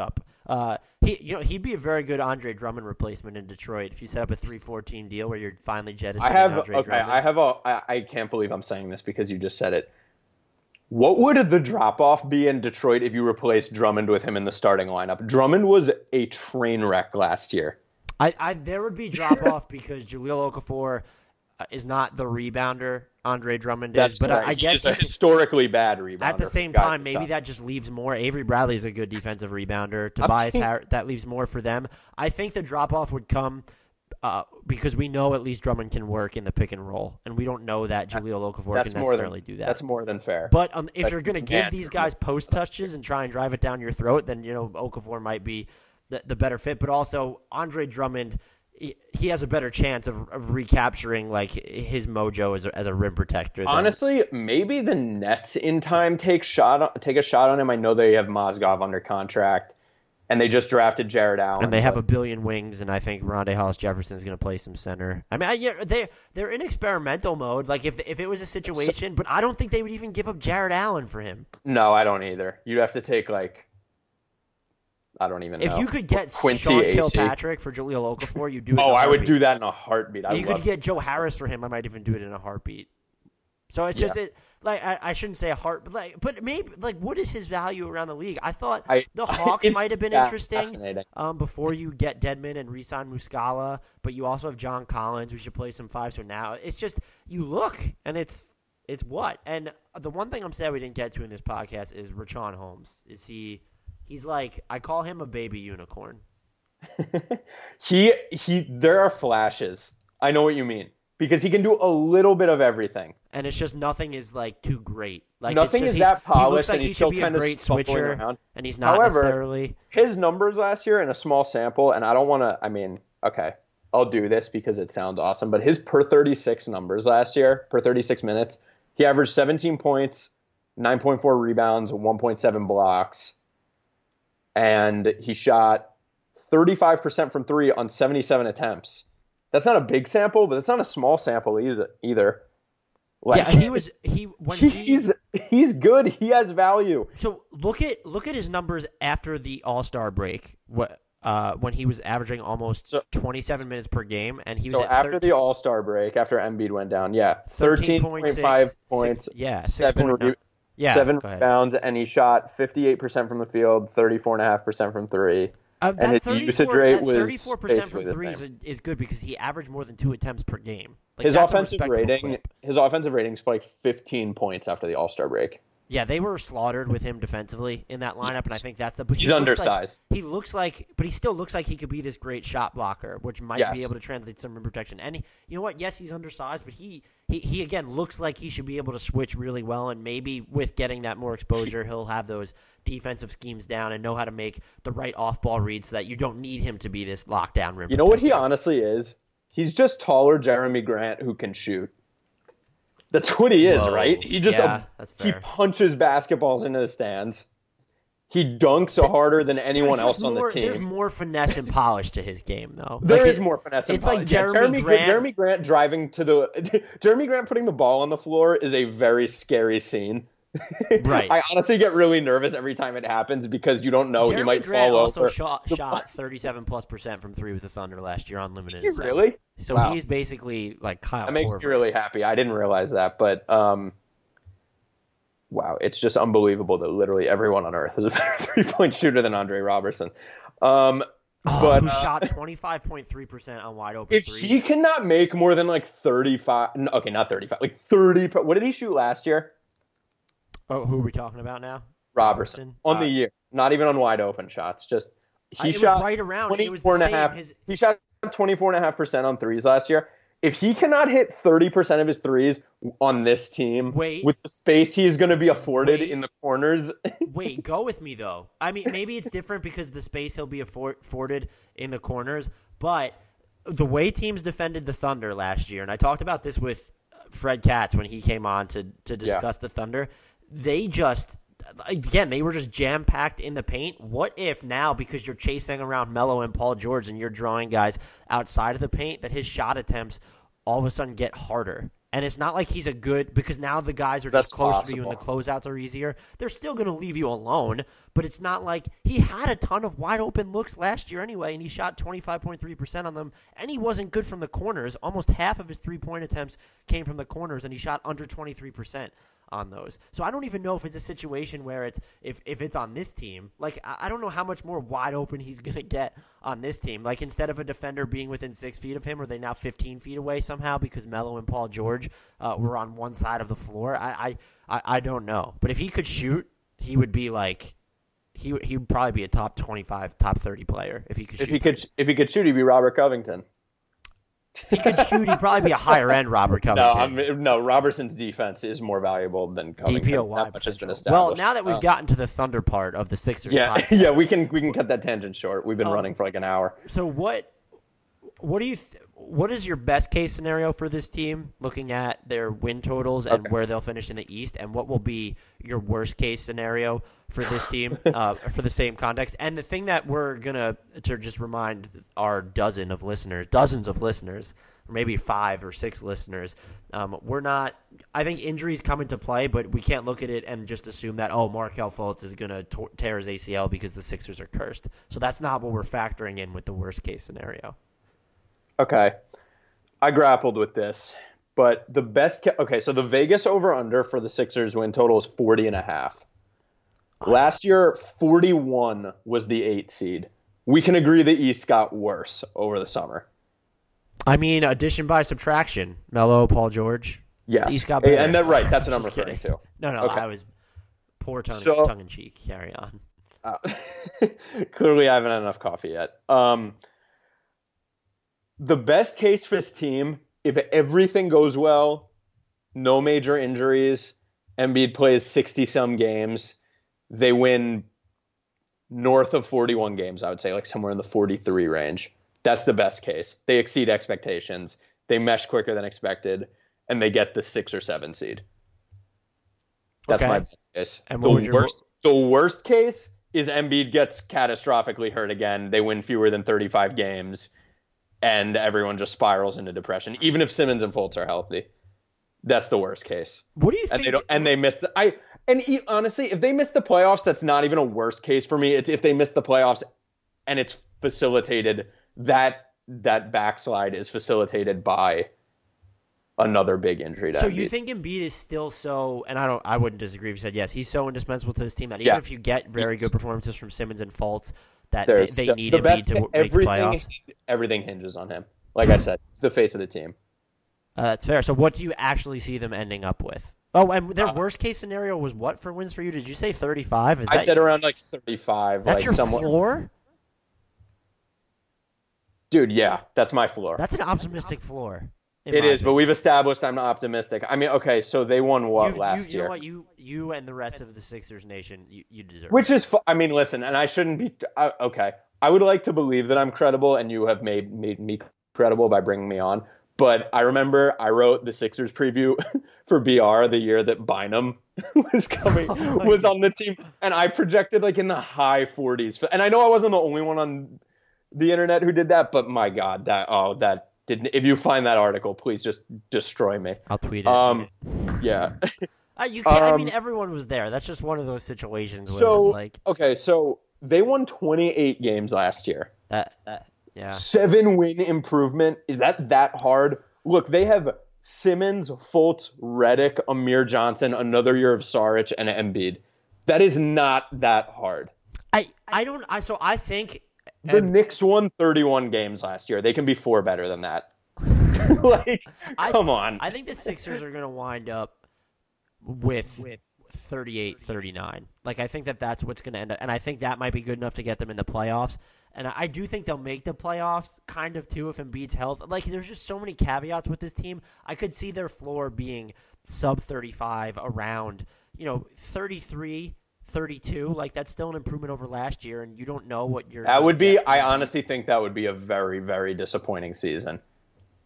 Uh, he, you know, he'd be a very good Andre Drummond replacement in Detroit if you set up a three fourteen deal where you're finally jettisoning I have Andre okay. Drummond. I have a. I, I can't believe I'm saying this because you just said it. What would the drop off be in Detroit if you replaced Drummond with him in the starting lineup? Drummond was a train wreck last year. I, I there would be drop off because Jahlil Okafor uh, is not the rebounder Andre Drummond That's is, but right. I, I guess He's a you could- historically bad rebounder. at the same for time, guys maybe his that size. just leaves more. Avery Bradley is a good defensive rebounder. Tobias saying- Harris, that leaves more for them. I think the drop off would come uh, because we know at least Drummond can work in the pick and roll, and we don't know that Jahlil Okafor That's can more necessarily than, do that. That's more than fair. But um, if That's you're going to give mad these for guys me. post touches and try and drive it down your throat, then you know Okafor might be the, the better fit. But also Andre Drummond, he, he has a better chance of, of recapturing like his mojo as a, as a rim protector. than- Honestly, maybe the Nets in time take shot take a shot on him. I know they have Mozgov under contract, and they just drafted Jared Allen. And they have a but- billion wings, and I think Rondé Hollis Jefferson is going to play some center. I mean, I, yeah, they they're in experimental mode. Like if if it was a situation, but I don't think they would even give up Jared Allen for him. No, I don't either. You'd have to take like I don't even If know. you could get Quincy Sean A C. Kilpatrick for Jahlil Okafor, you do it. Oh, in a I would heartbeat. do that in a heartbeat. I You love could get Joe Harris for him. I might even do it in a heartbeat. So it's just it, like I, I shouldn't say a heart, but like, but maybe like what is his value around the league? I thought I- the Hawks it's might have been fascinating. interesting um, before you get Dedmon and re-sign Muscala, but you also have John Collins. We should play some five. So now it's just you look and it's it's what. And the one thing I'm sad we didn't get to in this podcast is Rashawn Holmes. Is he? He's like I call him a baby unicorn. he he there are flashes. I know what you mean. Because he can do a little bit of everything. And it's just nothing is like too great. Like Nothing it's just, is he's- that He looks polished, like and he he's should still be a kind of great shuffling switcher, around. and he's not However, necessarily. His numbers last year in a small sample, and I don't want to, I mean, okay, I'll do this because it sounds awesome, but his per thirty-six numbers last year, per thirty-six minutes, he averaged seventeen points, nine point four rebounds, one point seven blocks, and he shot thirty-five percent from three on seventy-seven attempts. That's not a big sample, but it's not a small sample either. either. Like, Yeah, he was he when he. he's he's good. He has value. So look at look at his numbers after the All Star break. What uh, when he was averaging almost So- twenty-seven minutes per game, and he was So at after thirteen, the All Star break, after Embiid went down, yeah, thirteen thirteen point five points, six, yeah, seven six point nine. re- yeah, seven go ahead. rebounds, and he shot fifty-eight percent from the field, thirty-four point five percent from three. Uh, and that his usage 34 rate that was thirty-four percent basically from the three is, same. is good because he averaged more than two attempts per game. Like, His that's a offensive respectable rating, clip. his offensive rating spiked fifteen points after the All Star break. Yeah, they were slaughtered with him defensively in that lineup, and I think that's the. But he He's looks undersized. Like, he looks like, but he still looks like he could be this great shot blocker, which might Yes. be able to translate some rim protection. And he, you know what? Yes, he's undersized, but he, he, he again looks like he should be able to switch really well. And maybe with getting that more exposure, he'll have those defensive schemes down and know how to make the right off-ball reads so that you don't need him to be this lockdown rim. You know what he protector. honestly is? He's just taller Jeremy Grant who can shoot. That's what he is, Whoa. right? He just Yeah, a- that's he fair. punches basketballs into the stands. He dunks harder than anyone There's else just on more, the team. There's more finesse and polish to his game, though. There Like is it- more finesse. and it's like polish. Yeah, Jeremy Jeremy Grant- Jeremy Grant driving to the Jeremy Grant putting the ball on the floor is a very scary scene. Right. I honestly get really nervous every time it happens because you don't know Jeremy he might Grant fall also over. shot, The- shot thirty-seven plus percent from three with the Thunder last year unlimited. He so- really? So Wow. he's basically like Kyle That makes Korver. me really happy. I didn't realize that, but um, wow, it's just unbelievable that literally everyone on earth is a better three-point shooter than Andre Robertson. Um, Oh, but who uh, shot twenty-five point three percent on wide open if threes. he cannot make more than like thirty-five, no, okay, not thirty-five, like thirty. What did he shoot last year? Oh, who are we talking about now? Robertson on Uh, the year, not even on wide open shots. Just I- he it was shot right around. It was the twenty-four and a same. half. His- He shot twenty-four and a half percent on threes last year. If he cannot hit thirty percent of his threes on this team, Wait. with the space he is going to be afforded Wait. in the corners, Wait, go with me though. I mean, maybe it's different because the space he'll be affor- afforded in the corners, but the way teams defended the Thunder last year, and I talked about this with Fred Katz when he came on to to discuss the Thunder, they just again they were just jam packed in the paint. What if now because you're chasing around Melo and Paul George and you're drawing guys outside of the paint that his shot attempts all of a sudden get harder? And it's not like he's a good – because now the guys are just That's closer possible. to you and the closeouts are easier. They're still going to leave you alone, but it's not like – he had a ton of wide-open looks last year anyway, and he shot twenty-five point three percent on them, and he wasn't good from the corners. Almost half of his three-point attempts came from the corners, and he shot under twenty-three percent on those. So I don't even know if it's a situation where it's if, if it's on this team. Like, I, I don't know how much more wide open he's going to get on this team. Like, instead of a defender being within six feet of him, are they now fifteen feet away somehow because Melo and Paul George uh, were on one side of the floor? I, I, I, I don't know. But if he could shoot, he would be like he he would probably be a top twenty-five, top thirty player if he could If shoot. he could, if he could shoot, he'd be Robert Covington. If he could shoot, he'd probably be a higher end Robert No, Covington. I'm, no. Robertson's defense is more valuable than Covington. D P O Y That much has been potential. established. Well, now that we've Uh, gotten to the Thunder part of the Sixers yeah, podcast, yeah, we can we can cut that tangent short. We've been Um, running for like an hour. So what what do you th- what is your best case scenario for this team looking at their win totals and Okay. where they'll finish in the East, and what will be your worst case scenario for this team uh, for the same context? And the thing that we're gonna to just remind our dozen of listeners, dozens of listeners, or maybe five or six listeners, um, we're not. I think injuries come into play, but we can't look at it and just assume that oh, Markelle Fultz is gonna to- tear his A C L because the Sixers are cursed. So that's not what we're factoring in with the worst case scenario. Okay. I grappled with this, but the best ca- okay, so the Vegas over under for the Sixers win total is forty and a half. Last year forty-one was the eight seed. We can agree the East got worse over the summer. I mean, addition by subtraction. Melo, Paul George. Yes. The East got better. And that right, that's what I'm Just referring kidding. to. No, no, Okay. I was poor tongue, So- tongue in cheek. Carry on. Uh, clearly I haven't had enough coffee yet. Um The best case for this team, if everything goes well, no major injuries, Embiid plays sixty-some games, they win north of forty-one games, I would say, like somewhere in the forty-three range. That's the best case. They exceed expectations, they mesh quicker than expected, and they get the six or seven seed. That's Okay. my best case. And the what would your- worst, the worst case is Embiid gets catastrophically hurt again. They win fewer than thirty-five games, and everyone just spirals into depression. Even if Simmons and Fultz are healthy, that's the worst case. What do you And think? they don't. And they miss the. I and e- honestly, if they miss the playoffs, that's not even a worst case for me. It's if they miss the playoffs, and it's facilitated that that backslide is facilitated by another big injury to so Embiid. you think Embiid is still so, and I don't, I wouldn't disagree if you said yes. He's so indispensable to this team that even Yes. if you get very Yes. good performances from Simmons and Fultz, that they, There's they the, need the Embiid best, to make the everything, playoffs? everything hinges on him. Like I said, he's the face of the team. Uh, that's fair. So what do you actually see them ending up with? Oh, and their Uh, worst case scenario was what for wins for you? Did you say thirty-five? Is I that, said around like thirty-five. that's like your somewhere. floor? Dude, yeah, that's my floor. That's an optimistic floor. in It my is, but opinion. we've established I'm not optimistic. I mean, okay, so they won what You've- last you, you year? know what? You you and the rest of the Sixers nation, you, you deserve. Which it. is, fu- I mean, listen, and I shouldn't be. I, okay, I would like to believe that I'm credible, and you have made made me credible by bringing me on. But I remember I wrote the Sixers preview for B R the year that Bynum was coming was on the team, and I projected like in the high forties. And I know I wasn't the only one on the internet who did that, but my God, that oh that didn't. If you find that article, please just destroy me. I'll tweet it. Um, yeah. Uh, you can, I mean, um, everyone was there. That's just one of those situations where So it's like okay, so they won twenty-eight games last year. that. that yeah. Seven win improvement. Is that that hard? Look, they have Simmons, Fultz, Redick, Amir Johnson, another year of Saric, and Embiid. That is not that hard. I I don't. I so I think The um, Knicks won thirty-one games last year. They can be four better than that. like, I- come on. I think the Sixers are going to wind up with with thirty-eight thirty-nine. Like I think that that's what's going to end up, and I think that might be good enough to get them in the playoffs. And I do think they'll make the playoffs, kind of too, if Embiid's health. Like there's just so many caveats with this team. I could see their floor being sub thirty-five, around you know thirty-three, thirty-two. Like that's still an improvement over last year, and you don't know what you're. That would gonna be. get from I Embiid. honestly think that would be a very, very disappointing season.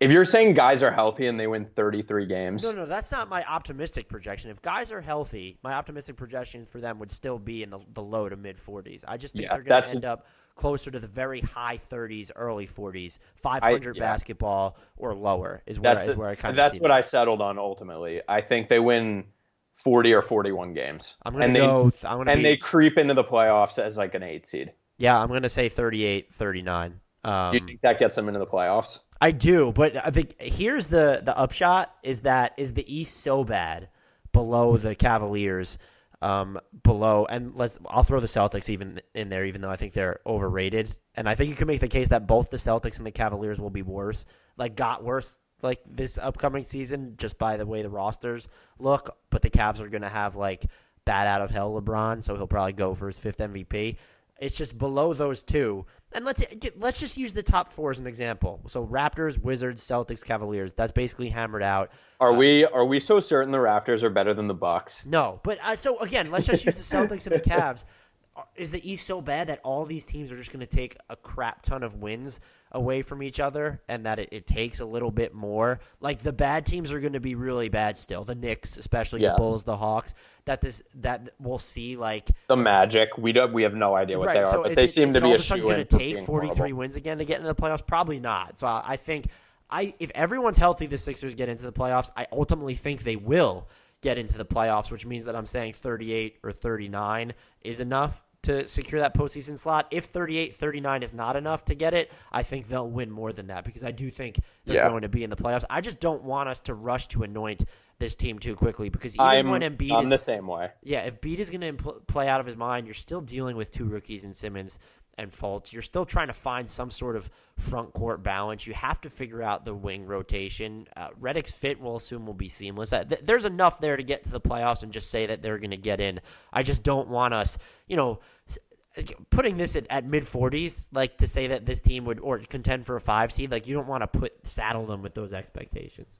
If you're saying guys are healthy and they win thirty-three games, No, no, that's not my optimistic projection. If guys are healthy, my optimistic projection for them would still be in the, the low to mid forties. I just think Yeah, they're going that's- to end up closer to the very high thirties, early forties, five hundred I- yeah. basketball or lower is where, that's I, is where I kind of that's see what them. I settled on ultimately. I think they win forty or forty-one games. I'm going and to they, go. I'm going to and be, they creep into the playoffs as like an eight seed. Yeah, I'm going to say thirty-eight, thirty-nine. Um, Do you think that gets them into the playoffs? I do, but I think here's the the upshot is that is the East so bad below the Cavaliers, um, below and let's I'll throw the Celtics even in there, even though I think they're overrated, and I think you can make the case that both the Celtics and the Cavaliers will be worse, like got worse like this upcoming season just by the way the rosters look, but the Cavs are gonna have like bat out of hell LeBron, so he'll probably go for his fifth M V P. It's just below those two. And let's let's just use the top four as an example. So Raptors, Wizards, Celtics, Cavaliers. That's basically hammered out. Are uh, we are we so certain the Raptors are better than the Bucks? No, but uh, so again, let's just use the Celtics and the Cavs. Is the East so bad that all these teams are just going to take a crap ton of wins away from each other, and that it, it takes a little bit more? Like the bad teams are going to be really bad still. The Knicks, especially Yes. the Bulls, the Hawks. That this that we'll see like The Magic, we don't we have no idea what right. they are, so but is they it, seem is to it be all a of a sudden shoe going in to for take being forty-three horrible. wins again to get into the playoffs? Probably not. So I think I if everyone's healthy, the Sixers get into the playoffs. I ultimately think they will get into the playoffs, which means that I'm saying thirty-eight or thirty-nine is enough to secure that postseason slot. If thirty-eight, thirty-nine is not enough to get it, I think they'll win more than that because I do think they're Yeah. going to be in the playoffs. I just don't want us to rush to anoint this team too quickly because even I'm when Embiid I'm is the same way. yeah, if Bede is going to impl- play out of his mind, you're still dealing with two rookies in Simmons and Fultz. You're still trying to find some sort of front court balance. You have to figure out the wing rotation. Uh, Redick's fit, we'll assume, will be seamless. Uh, th- there's enough there to get to the playoffs and just say that they're going to get in. I just don't want us, you know, s- putting this at, at mid forties, like to say that this team would or contend for a five seed. Like you don't want to put saddle them with those expectations.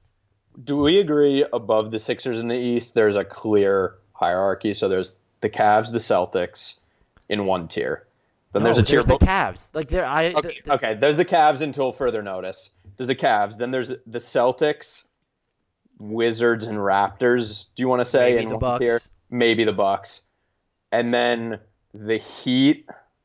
Do we agree above the Sixers in the East, there's a clear hierarchy? So there's the Cavs, the Celtics in one tier. Then No, there's a tier. the be- Cavs. Like there, I okay, the, the, okay, there's the Cavs until further notice. There's the Cavs. Then there's the Celtics, Wizards, and Raptors. Do you want to say Maybe in the one tier? Bucks. Maybe the Bucks. And then the Heat,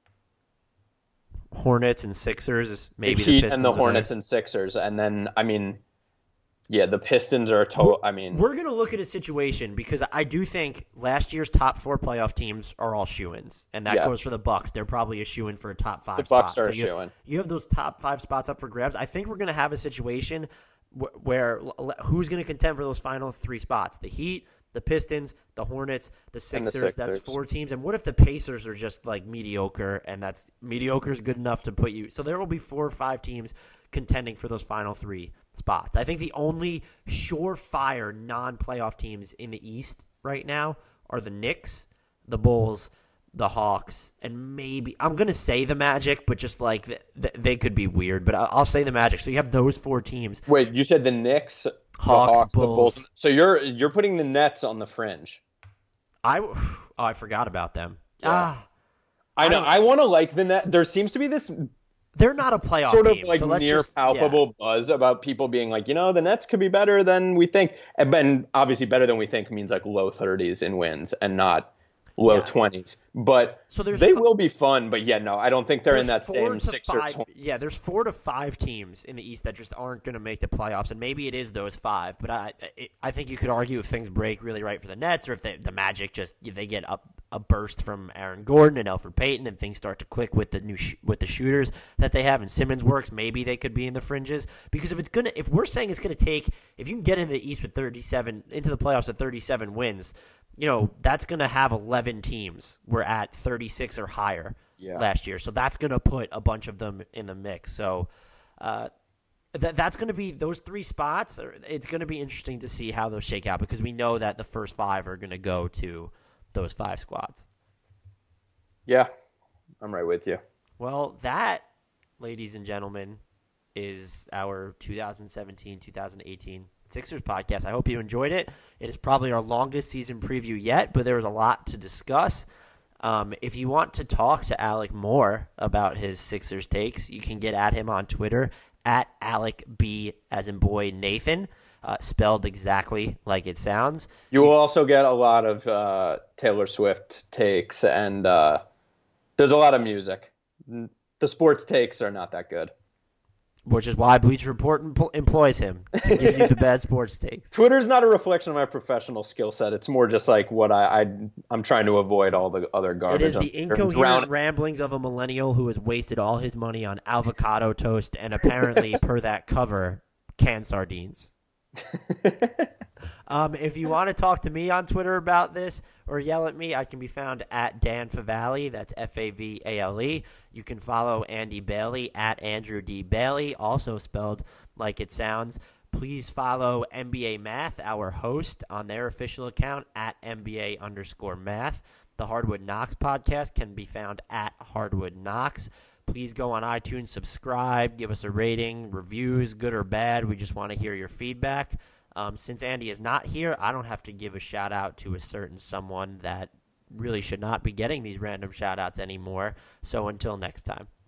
Hornets and Sixers, maybe the Heat Pistons and the are there. Hornets and Sixers. And then, I mean, yeah, the Pistons are a total. I mean, We're going to look at a situation because I do think last year's top four playoff teams are all shoo-ins, and that Yes. goes for the Bucks. They're probably a shoo-in for a top five the Bucks spot. are a So you, shoo-in. you have those top five spots up for grabs. I think we're going to have a situation wh- where l- l- who's going to contend for those final three spots? The Heat, the Pistons, the Hornets, the And the Sixers. That's Sixers. four teams. And what if the Pacers are just like mediocre, and that's mediocre is good enough to put you? So there will be four or five teams contending for those final three spots. I think the only surefire non-playoff teams in the East right now are the Knicks, the Bulls, the Hawks, and maybe I'm going to say the Magic, but just like th- th- they could be weird, but I- I'll say the Magic. So you have those four teams. Wait, you said the Knicks, the Hawks, Hawks, the Bulls. Bulls. So you're you're putting the Nets on the fringe. I oh, I forgot about them. Yeah. Ah, I I know. don't- I want to like the Net. There seems to be this they're not a playoff sort of team. like so let's near just- palpable buzz about people being like, you know, the Nets could be better than we think. And then obviously better than we think means like low thirties in wins and not low Yeah. twenties. But So there's they f- will be fun. But yeah, no, I don't think they're in that There's four same to Sixers. five, yeah, there's four to five teams in the East that just aren't going to make the playoffs, and maybe it is those five. But I, I, I think you could argue if things break really right for the Nets, or if they, the Magic just if they get up a burst from Aaron Gordon and Elfrid Payton, and things start to click with the new sh- with the shooters that they have, and Simmons works, maybe they could be in the fringes. Because if it's gonna, if we're saying it's gonna take, if you can get into the East with thirty-seven into the playoffs with thirty-seven wins. You know, that's going to have eleven teams. We're at thirty-six or higher Yeah. last year. So that's going to put a bunch of them in the mix. So uh, that that's going to be those three spots. It's going to be interesting to see how those shake out because we know that the first five are going to go to those five squads. Yeah, I'm right with you. Well, that, ladies and gentlemen, is our twenty seventeen twenty eighteen Sixers podcast. I hope you enjoyed it. It is probably our longest season preview yet, but there was a lot to discuss. Um, if you want to talk to Alec more about his Sixers takes, you can get at him on Twitter at Alec B as in boy Nathan, uh, spelled exactly like it sounds. You will also get a lot of uh, Taylor Swift takes, and uh, there's a lot of music. The sports takes are not that good. Which is why Bleacher Report empl- employs him to give you the bad sports takes. Twitter's not a reflection of my professional skill set. It's more just like what I, I I'm trying to avoid all the other garbage. It is the incoherent Drown- ramblings of a millennial who has wasted all his money on avocado toast and apparently, per that cover, canned sardines. Um, if you want to talk to me on Twitter about this or yell at me, I can be found at Dan Favale. That's F A V A L E. You can follow Andy Bailey at Andrew D. Bailey, also spelled like it sounds. Please follow N B A Math, our host, on their official account at N B A underscore math. The Hardwood Knocks podcast can be found at Hardwood Knocks. Please go on iTunes, subscribe, give us a rating, reviews, good or bad. We just want to hear your feedback. Um, since Andy is not here, I don't have to give a shout-out to a certain someone that really should not be getting these random shout-outs anymore. So until next time.